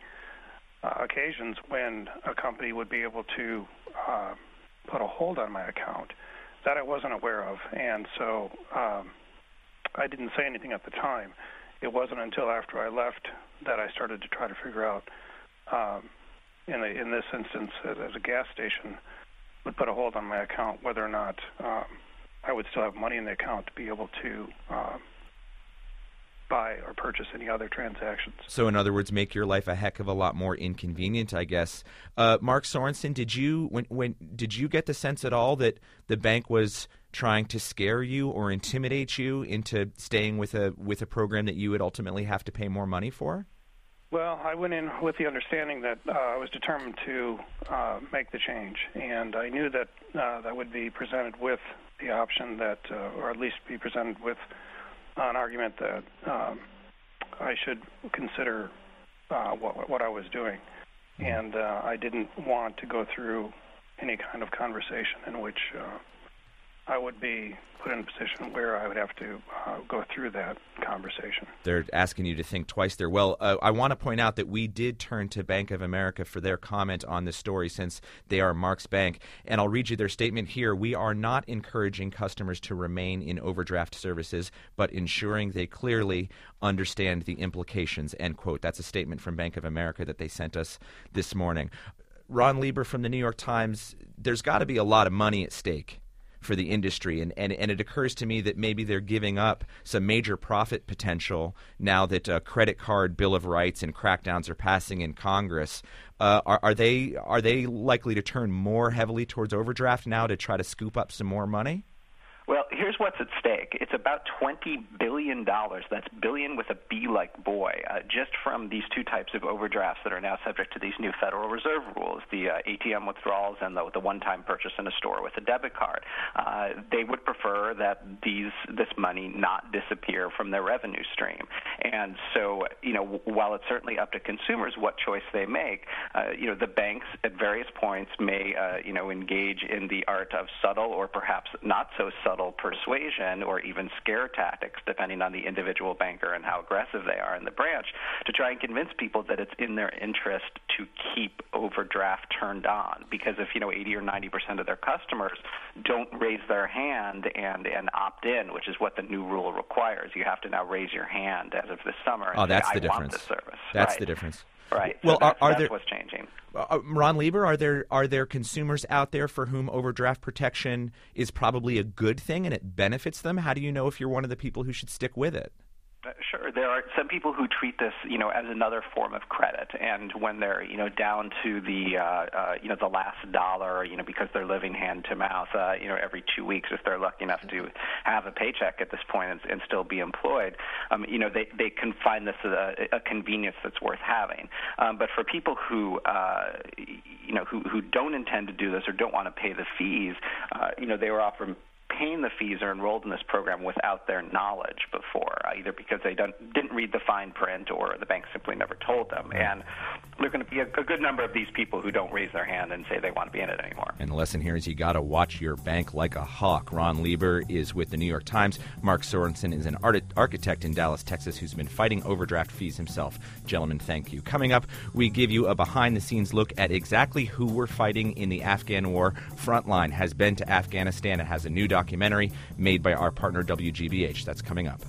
uh, occasions when a company would be able to uh, put a hold on my account. That I wasn't aware of, and so um, I didn't say anything at the time. It wasn't until after I left that I started to try to figure out, um, in, the, in this instance, as a gas station would put a hold on my account, whether or not um, I would still have money in the account to be able to uh, buy or purchase any other transactions. So, in other words, make your life a heck of a lot more inconvenient, I guess. Uh, Mark Sorensen, did you when when did you get the sense at all that the bank was trying to scare you or intimidate you into staying with a with a program that you would ultimately have to pay more money for? Well, I went in with the understanding that uh, I was determined to uh, make the change, and I knew that uh, that would be presented with the option that, uh, or at least be presented with an argument that um, I should consider uh, what, what I was doing. And uh, I didn't want to go through any kind of conversation in which uh, I would be put in a position where I would have to uh, go through that conversation. They're asking you to think twice there. Well, uh, I want to point out that we did turn to Bank of America for their comment on this story, since they are Mark's bank. And I'll read you their statement here. We are not encouraging customers to remain in overdraft services, but ensuring they clearly understand the implications, end quote. That's a statement from Bank of America that they sent us this morning. Ron Lieber from the New York Times, there's got to be a lot of money at stake for the industry, and, and, and it occurs to me that maybe they're giving up some major profit potential now that a credit card Bill of Rights and crackdowns are passing in Congress. Uh, are, are they are they likely to turn more heavily towards overdraft now to try to scoop up some more money? Well, here's what's at stake. It's about twenty billion dollars. That's billion with a B like boy, uh, just from these two types of overdrafts that are now subject to these new Federal Reserve rules, the uh, A T M withdrawals and the, the one-time purchase in a store with a debit card. Uh, they would prefer that these this money not disappear from their revenue stream. And so, you know, while it's certainly up to consumers what choice they make, uh, you know, the banks at various points may, uh, you know, engage in the art of subtle or perhaps not so subtle persuasion or even scare tactics, depending on the individual banker and how aggressive they are in the branch, to try and convince people that it's in their interest to keep overdraft turned on. Because if, you know, eighty or ninety percent of their customers don't raise their hand and, and opt in, which is what the new rule requires, you have to now raise your hand as of this summer and oh, say, that's I the want difference. this service. That's right. the difference. Right. Well, so that's, are, are that's there, what's changing. Uh, Ron Lieber, are there are there consumers out there for whom overdraft protection is probably a good thing and it benefits them? How do you know if you're one of the people who should stick with it? Uh, sure. There are some people who treat this, you know, as another form of credit, and when they're, you know, down to the, uh, uh, you know, the last dollar, you know, because they're living hand to mouth, uh, you know, every two weeks if they're lucky enough to have a paycheck at this point and, and still be employed, um, you know, they they can find this a, a convenience that's worth having. Um, but for people who, uh, you know, who who don't intend to do this or don't want to pay the fees, uh, you know, they were often paying the fees or enrolled in this program without their knowledge before, uh, either because they don't, didn't read the fine print or the bank simply never told them. And there are going to be a, a good number of these people who don't raise their hand and say they want to be in it anymore. And the lesson here is you got to watch your bank like a hawk. Ron Lieber is with the New York Times. Mark Sorensen is an art- architect in Dallas, Texas, who's been fighting overdraft fees himself. Gentlemen, thank you. Coming up, we give you a behind-the-scenes look at exactly who we're fighting in the Afghan war. Frontline has been to Afghanistan. It has a new documentary made by our partner W G B H. That's coming up.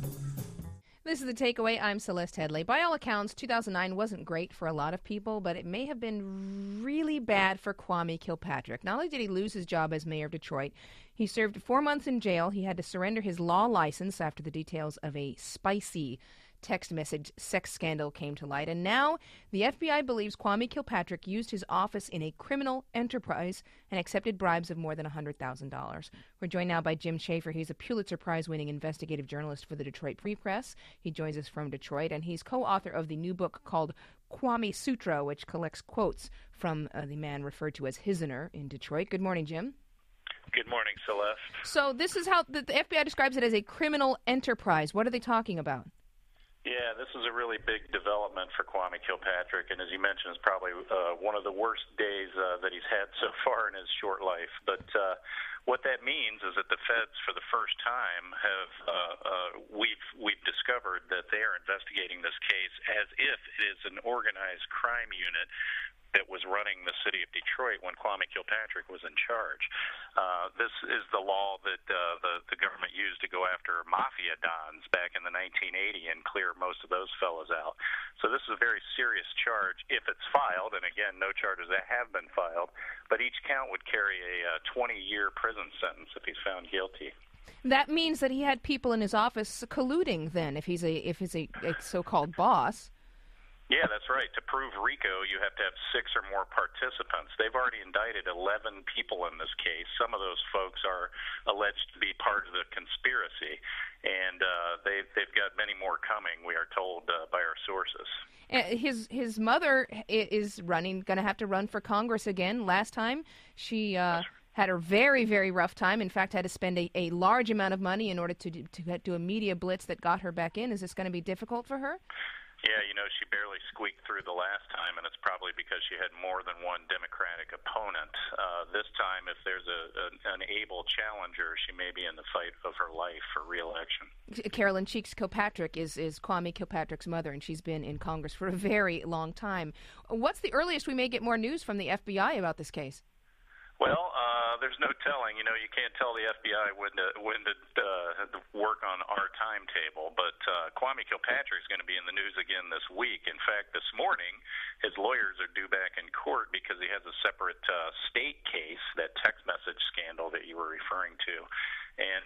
This is The Takeaway. I'm Celeste Headley. By all accounts, two thousand nine wasn't great for a lot of people, but it may have been really bad for Kwame Kilpatrick. Not only did he lose his job as mayor of Detroit, he served four months in jail. He had to surrender his law license after the details of a spicy text message sex scandal came to light. And now the F B I believes Kwame Kilpatrick used his office in a criminal enterprise and accepted bribes of more than one hundred thousand dollars. We're joined now by Jim Schaefer. He's a Pulitzer Prize-winning investigative journalist for the Detroit Free Press. He joins us from Detroit, and he's co-author of the new book called Kwame Sutra, which collects quotes from uh, the man referred to as Hisner in Detroit. Good morning, Jim. Good morning, Celeste. So this is how the, the F B I describes it as a criminal enterprise. What are they talking about? Yeah, this is a really big development for Kwame Kilpatrick, and as you mentioned, it's probably uh, one of the worst days uh, that he's had so far in his short life. But uh, what that means is that the feds, for the first time, have uh, uh, we've we've discovered that they are investigating this case as if it is an organized crime unit that was running the city of Detroit when Kwame Kilpatrick was in charge. Uh, this is the law that uh, the, the government used to go after mafia dons back in the nineteen eighty and clear most of those fellows out. So this is a very serious charge if it's filed, and again, no charges that have been filed, but each count would carry a twenty-year prison sentence if he's found guilty. That means that he had people in his office colluding then, if he's a if he's a, a so-called boss. Yeah, that's right. To prove RICO, you have to have six or more participants. They've already indicted eleven people in this case. Some of those folks are alleged to be part of the conspiracy, and uh, they've, they've got many more coming, we are told uh, by our sources. His his mother is running, going to have to run for Congress again. Last time, she uh, had a very, very rough time. In fact, had to spend a, a large amount of money in order to do, to do a media blitz that got her back in. Is this going to be difficult for her? Yeah, you know, she barely squeaked through the last time, and it's probably because she had more than one Democratic opponent. Uh, this time, if there's a, a, an able challenger, she may be in the fight of her life for re-election. Carolyn Cheeks Kilpatrick is, is Kwame Kilpatrick's mother, and she's been in Congress for a very long time. What's the earliest we may get more news from the F B I about this case? Well, uh, there's no telling. You know, you can't tell the F B I when to when to uh, work on our timetable. But uh, Kwame Kilpatrick is going to be in the news again this week. In fact, this morning, his lawyers are due back in court because he has a separate uh, state case, that text message scandal that you were referring to. And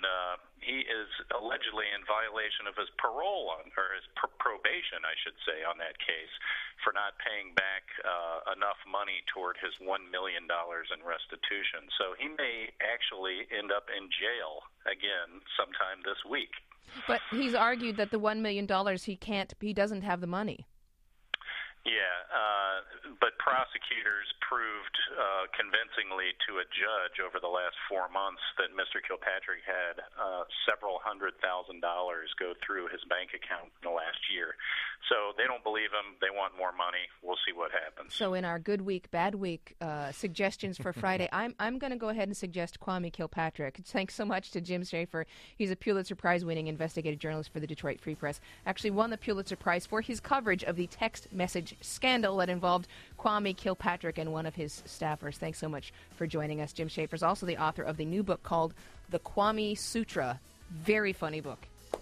and uh, he is allegedly in violation of his parole on, or his pr- probation, I should say, on that case, for not paying back uh, enough money toward his one million dollars in restitution. So he may actually end up in jail again sometime this week. But he's argued that the one million dollars he can't, he doesn't have the money. Yeah, uh, but prosecutors proved uh, convincingly to a judge over the last four months that Mister Kilpatrick had uh, several hundred thousand dollars go through his bank account in the last year. So they don't believe him. They want more money. We'll see what happens. So in our good week, bad week uh, suggestions for Friday, I'm I'm going to go ahead and suggest Kwame Kilpatrick. Thanks so much to Jim Schaefer. He's a Pulitzer Prize-winning investigative journalist for the Detroit Free Press. Actually won the Pulitzer Prize for his coverage of the text message scandal that involved Kwame Kilpatrick and one of his staffers. Thanks so much for joining us. Jim Schaefer is also the author of the new book called The Kwame Sutra. Very funny book.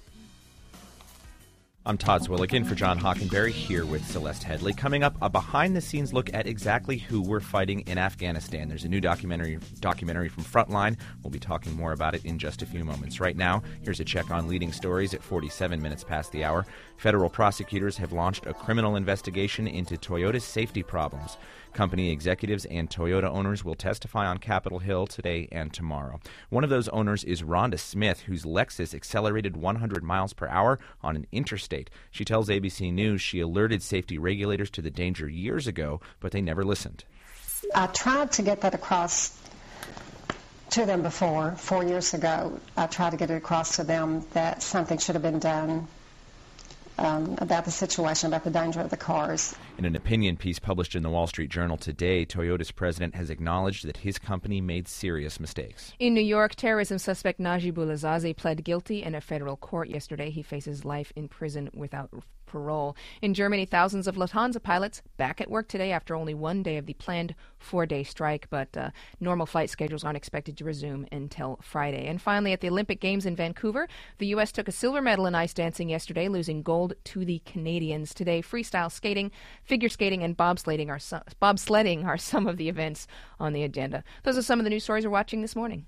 I'm Todd Zwillick in for John Hockenberry here with Celeste Headley. Coming up, a behind-the-scenes look at exactly who we're fighting in Afghanistan. There's a new documentary documentary from Frontline. We'll be talking more about it in just a few moments. Right now, here's a check on leading stories at forty-seven minutes past the hour. Federal prosecutors have launched a criminal investigation into Toyota's safety problems. Company executives and Toyota owners will testify on Capitol Hill today and tomorrow. One of those owners is Rhonda Smith, whose Lexus accelerated one hundred miles per hour on an interstate. She tells A B C News she alerted safety regulators to the danger years ago, but they never listened. I tried to get that across to them before, four years ago. I tried to get it across to them that something should have been done Um, about the situation, about the danger of the cars. In an opinion piece published in the Wall Street Journal today, Toyota's president has acknowledged that his company made serious mistakes. In New York, terrorism suspect Najibullah Zazi pled guilty in a federal court yesterday. He faces life in prison without parole. In Germany, thousands of Lufthansa pilots back at work today after only one day of the planned four-day strike, but uh, normal flight schedules aren't expected to resume until Friday. And finally, at the Olympic Games in Vancouver, the U S took a silver medal in ice dancing yesterday, losing gold to the Canadians. Today, freestyle skating, figure skating, and bobsledding are some, bobsledding are some of the events on the agenda. Those are some of the news stories we're watching this morning.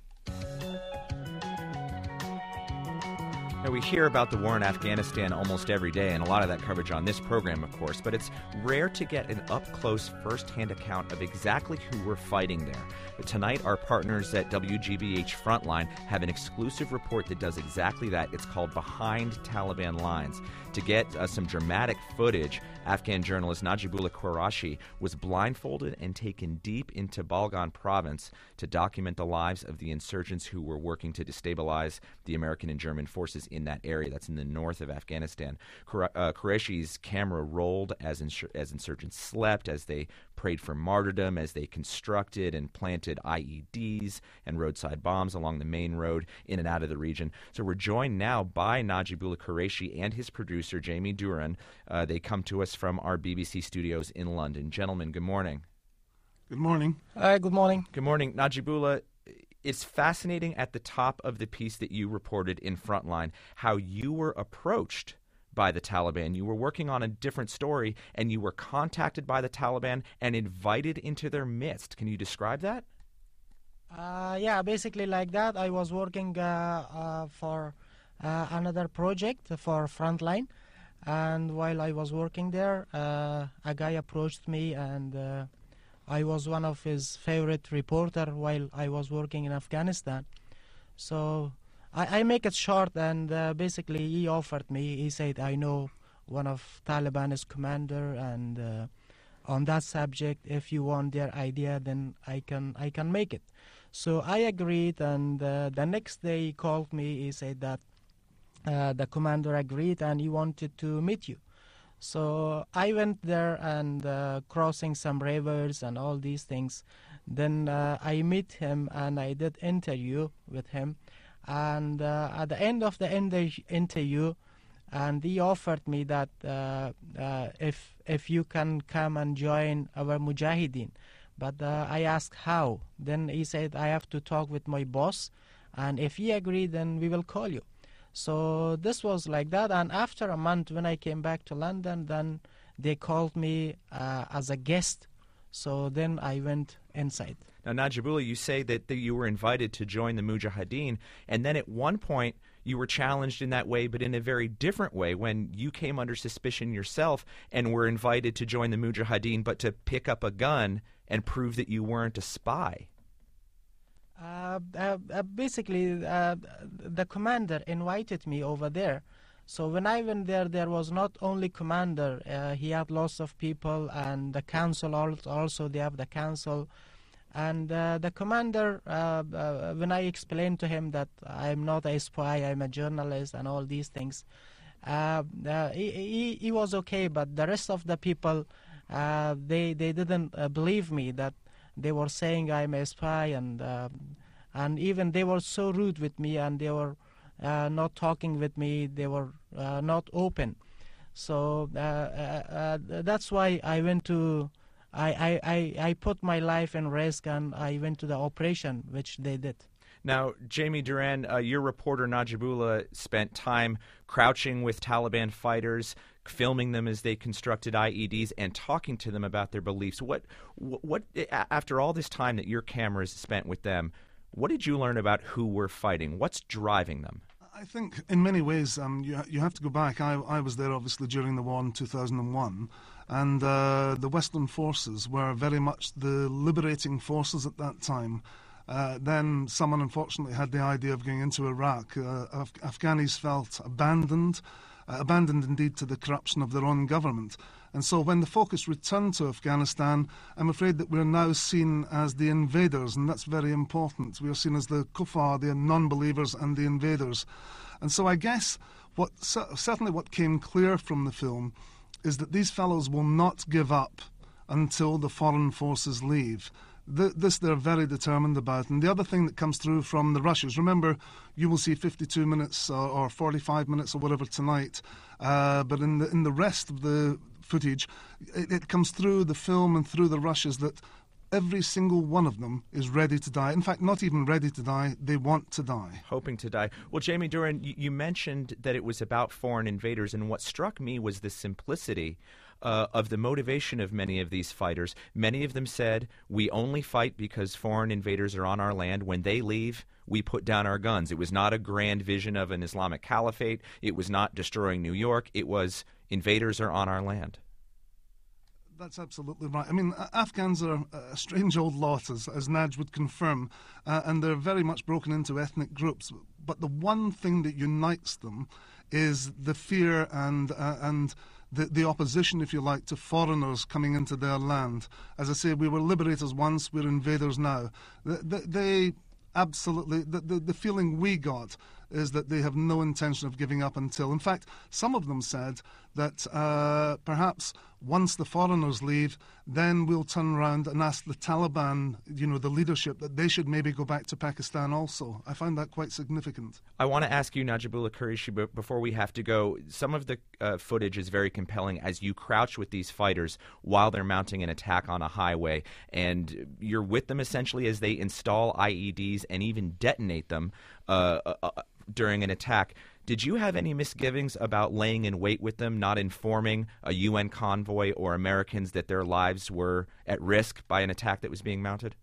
Now, we hear about the war in Afghanistan almost every day, and a lot of that coverage on this program, of course, but it's rare to get an up-close, first-hand account of exactly who we're fighting there. But tonight, our partners at W G B H Frontline have an exclusive report that does exactly that. It's called Behind Taliban Lines. To get uh, some dramatic footage, Afghan journalist Najibullah Qureshi was blindfolded and taken deep into Balgan province to document the lives of the insurgents who were working to destabilize the American and German forces in that area. That's in the north of Afghanistan. Uh, Qureshi's camera rolled as, insur- as insurgents slept, as they prayed for martyrdom, as they constructed and planted I E Ds and roadside bombs along the main road in and out of the region. So we're joined now by Najibullah Qureshi and his producer, Jamie Duran. Uh, they come to us from our B B C studios in London. Gentlemen, good morning. Good morning. Hi, good morning. Good morning. Najibullah, it's fascinating at the top of the piece that you reported in Frontline how you were approached by the Taliban. You were working on a different story, and you were contacted by the Taliban and invited into their midst. Can you describe that? Uh, yeah, basically like that. I was working uh, uh, for uh, another project for Frontline, and while I was working there, uh, a guy approached me, and uh, I was one of his favorite reporter while I was working in Afghanistan. So I, I make it short, and uh, basically he offered me, he said, I know one of Taliban's commander, and uh, on that subject, if you want their idea, then I can I can make it. So I agreed, and uh, the next day he called me, he said that uh, the commander agreed and he wanted to meet you. So I went there and uh, crossing some rivers and all these things. Then uh, I met him and I did interview with him. And uh, at the end of the inter- interview, and he offered me that uh, uh, if if you can come and join our Mujahideen. But uh, I asked how. Then he said, I have to talk with my boss, and if he agreed, then we will call you. So this was like that, and after a month when I came back to London, then they called me uh, as a guest So then I went inside. Now, Najibullah, you say that, that you were invited to join the Mujahideen, and then at one point you were challenged in that way, but in a very different way when you came under suspicion yourself and were invited to join the Mujahideen, but to pick up a gun and prove that you weren't a spy. Uh, uh, uh, basically, uh, the commander invited me over there. So when I went there, there was not only commander. Uh, he had lots of people, and the council also. They have the council. And uh, the commander, uh, uh, when I explained to him that I'm not a spy, I'm a journalist and all these things, uh, uh, he, he, he was okay. But the rest of the people, uh, they, they didn't uh, believe me, that they were saying I'm a spy. And, uh, and even they were so rude with me, and they were uh, not talking with me. They were uh, not open. So uh, uh, uh, that's why I went to... I, I, I put my life in risk, and I went to the operation, which they did. Now, Jamie Duran, uh, your reporter Najibullah spent time crouching with Taliban fighters, filming them as they constructed I E Ds, and talking to them about their beliefs. What, what, after all this time that your cameras spent with them, what did you learn about who were fighting? What's driving them? I think in many ways um, you, you have to go back. I, I was there obviously during the war in two thousand one, and uh, the Western forces were very much the liberating forces at that time. Uh, then someone unfortunately had the idea of going into Iraq. Uh, Af- Afghanis felt abandoned, uh, abandoned indeed to the corruption of their own government. And so when the focus returned to Afghanistan, I'm afraid that we're now seen as the invaders, and that's very important. We are seen as the kuffar, the non-believers, and the invaders. And so I guess what certainly what came clear from the film is that these fellows will not give up until the foreign forces leave. This they're very determined about. And the other thing that comes through from the rushes, remember, you will see fifty-two minutes or, or forty-five minutes or whatever tonight, uh, but in the in the rest of the footage, it, it comes through the film and through the rushes that every single one of them is ready to die. In fact, not even ready to die, they want to die. Hoping to die. Well, Jamie Duran, you, you mentioned that it was about foreign invaders, and what struck me was the simplicity Uh, of the motivation of many of these fighters. Many of them said, we only fight because foreign invaders are on our land. When they leave, we put down our guns. It was not a grand vision of an Islamic caliphate. It was not destroying New York. It was invaders are on our land. That's absolutely right. I mean, Afghans are a strange old lot, as, as Naj would confirm, uh, and they're very much broken into ethnic groups. But the one thing that unites them is the fear and uh, and the, the opposition, if you like, to foreigners coming into their land. As I say, we were liberators once, we're invaders now. They, they absolutely, the, the, the feeling we got is that they have no intention of giving up until, in fact, some of them said that uh, perhaps once the foreigners leave, then we'll turn around and ask the Taliban, you know, the leadership, that they should maybe go back to Pakistan also. I find that quite significant. I want to ask you, Najibullah Qureshi, but before we have to go, some of the uh, footage is very compelling as you crouch with these fighters while they're mounting an attack on a highway, and you're with them essentially as they install I E Ds and even detonate them uh, uh, during an attack. Did you have any misgivings about laying in wait with them, not informing a U N convoy or Americans that their lives were at risk by an attack that was being mounted?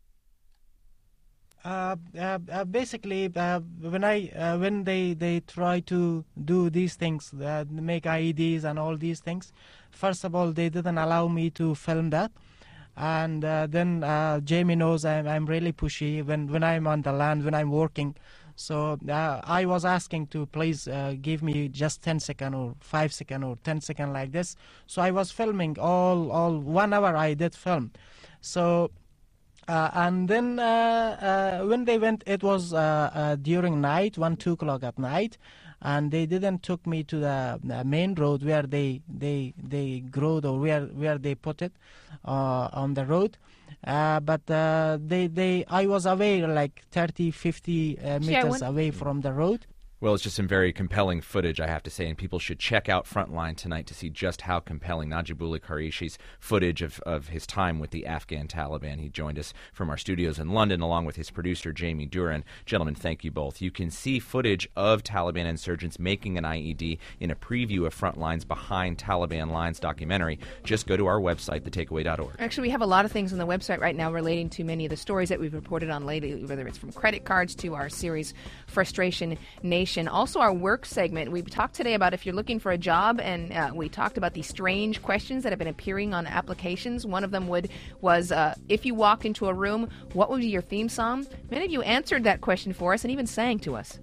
Uh, uh, uh, basically, uh, when I uh, when they, they try to do these things, uh, make I E Ds and all these things, first of all, they didn't allow me to film that. And uh, then uh, Jamie knows I'm, I'm really pushy when, when I'm on the land, when I'm working. So uh, I was asking to please uh, give me just ten second or five second or ten second like this. So I was filming all, all one hour I did film. So, uh, and then uh, uh, when they went, it was uh, uh, during night, one, two o'clock at night. And they didn't took me to the, the main road where they they they growed or where where they put it uh, on the road, uh, but uh, they they I was away like thirty, fifty uh, meters yeah, when, away from the road. Well, it's just some very compelling footage, I have to say, and people should check out Frontline tonight to see just how compelling Najibullah Qureshi's footage of, of his time with the Afghan Taliban. He joined us from our studios in London, along with his producer, Jamie Duran. Gentlemen, thank you both. You can see footage of Taliban insurgents making an I E D in a preview of Frontline's Behind Taliban Lines documentary. Just go to our website, the takeaway dot org. Actually, we have a lot of things on the website right now relating to many of the stories that we've reported on lately, whether it's from credit cards to our series Frustration Nation. Also, our work segment. We talked today about if you're looking for a job, and uh, we talked about these strange questions that have been appearing on applications. One of them would was, uh, if you walked into a room, what would be your theme song? Many of you answered that question for us and even sang to us.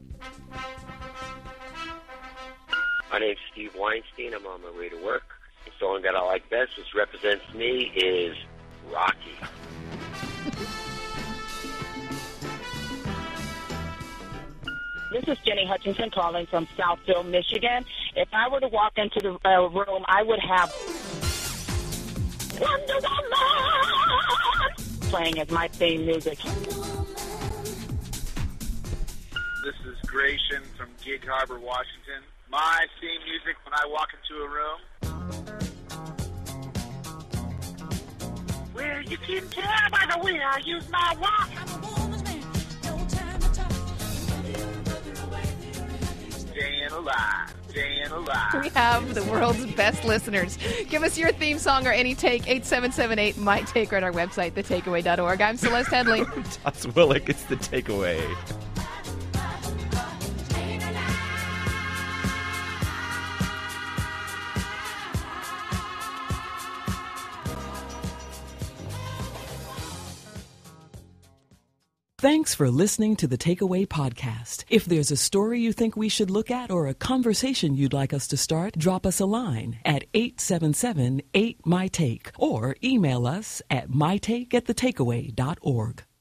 My name's Steve Weinstein. I'm on my way to work. The song that I like best, which represents me, is Rocky. This is Jenny Hutchinson calling from Southfield, Michigan. If I were to walk into the uh, room, I would have Wonder Woman playing as my theme music. This is Gratian from Gig Harbor, Washington. My theme music when I walk into a room. Well, you can tell by the way I use my watch. Staying alive, staying alive. We have the world's best listeners. Give us your theme song or any take, eight seven seven eight, M Y Take, or at our website, the takeaway dot org. I'm Celeste Headley. Toss Willick, it's The Takeaway. Thanks for listening to the Takeaway Podcast. If there's a story you think we should look at or a conversation you'd like us to start, drop us a line at eight seven seven eight, M Y Take or email us at mytake at the takeaway dot org.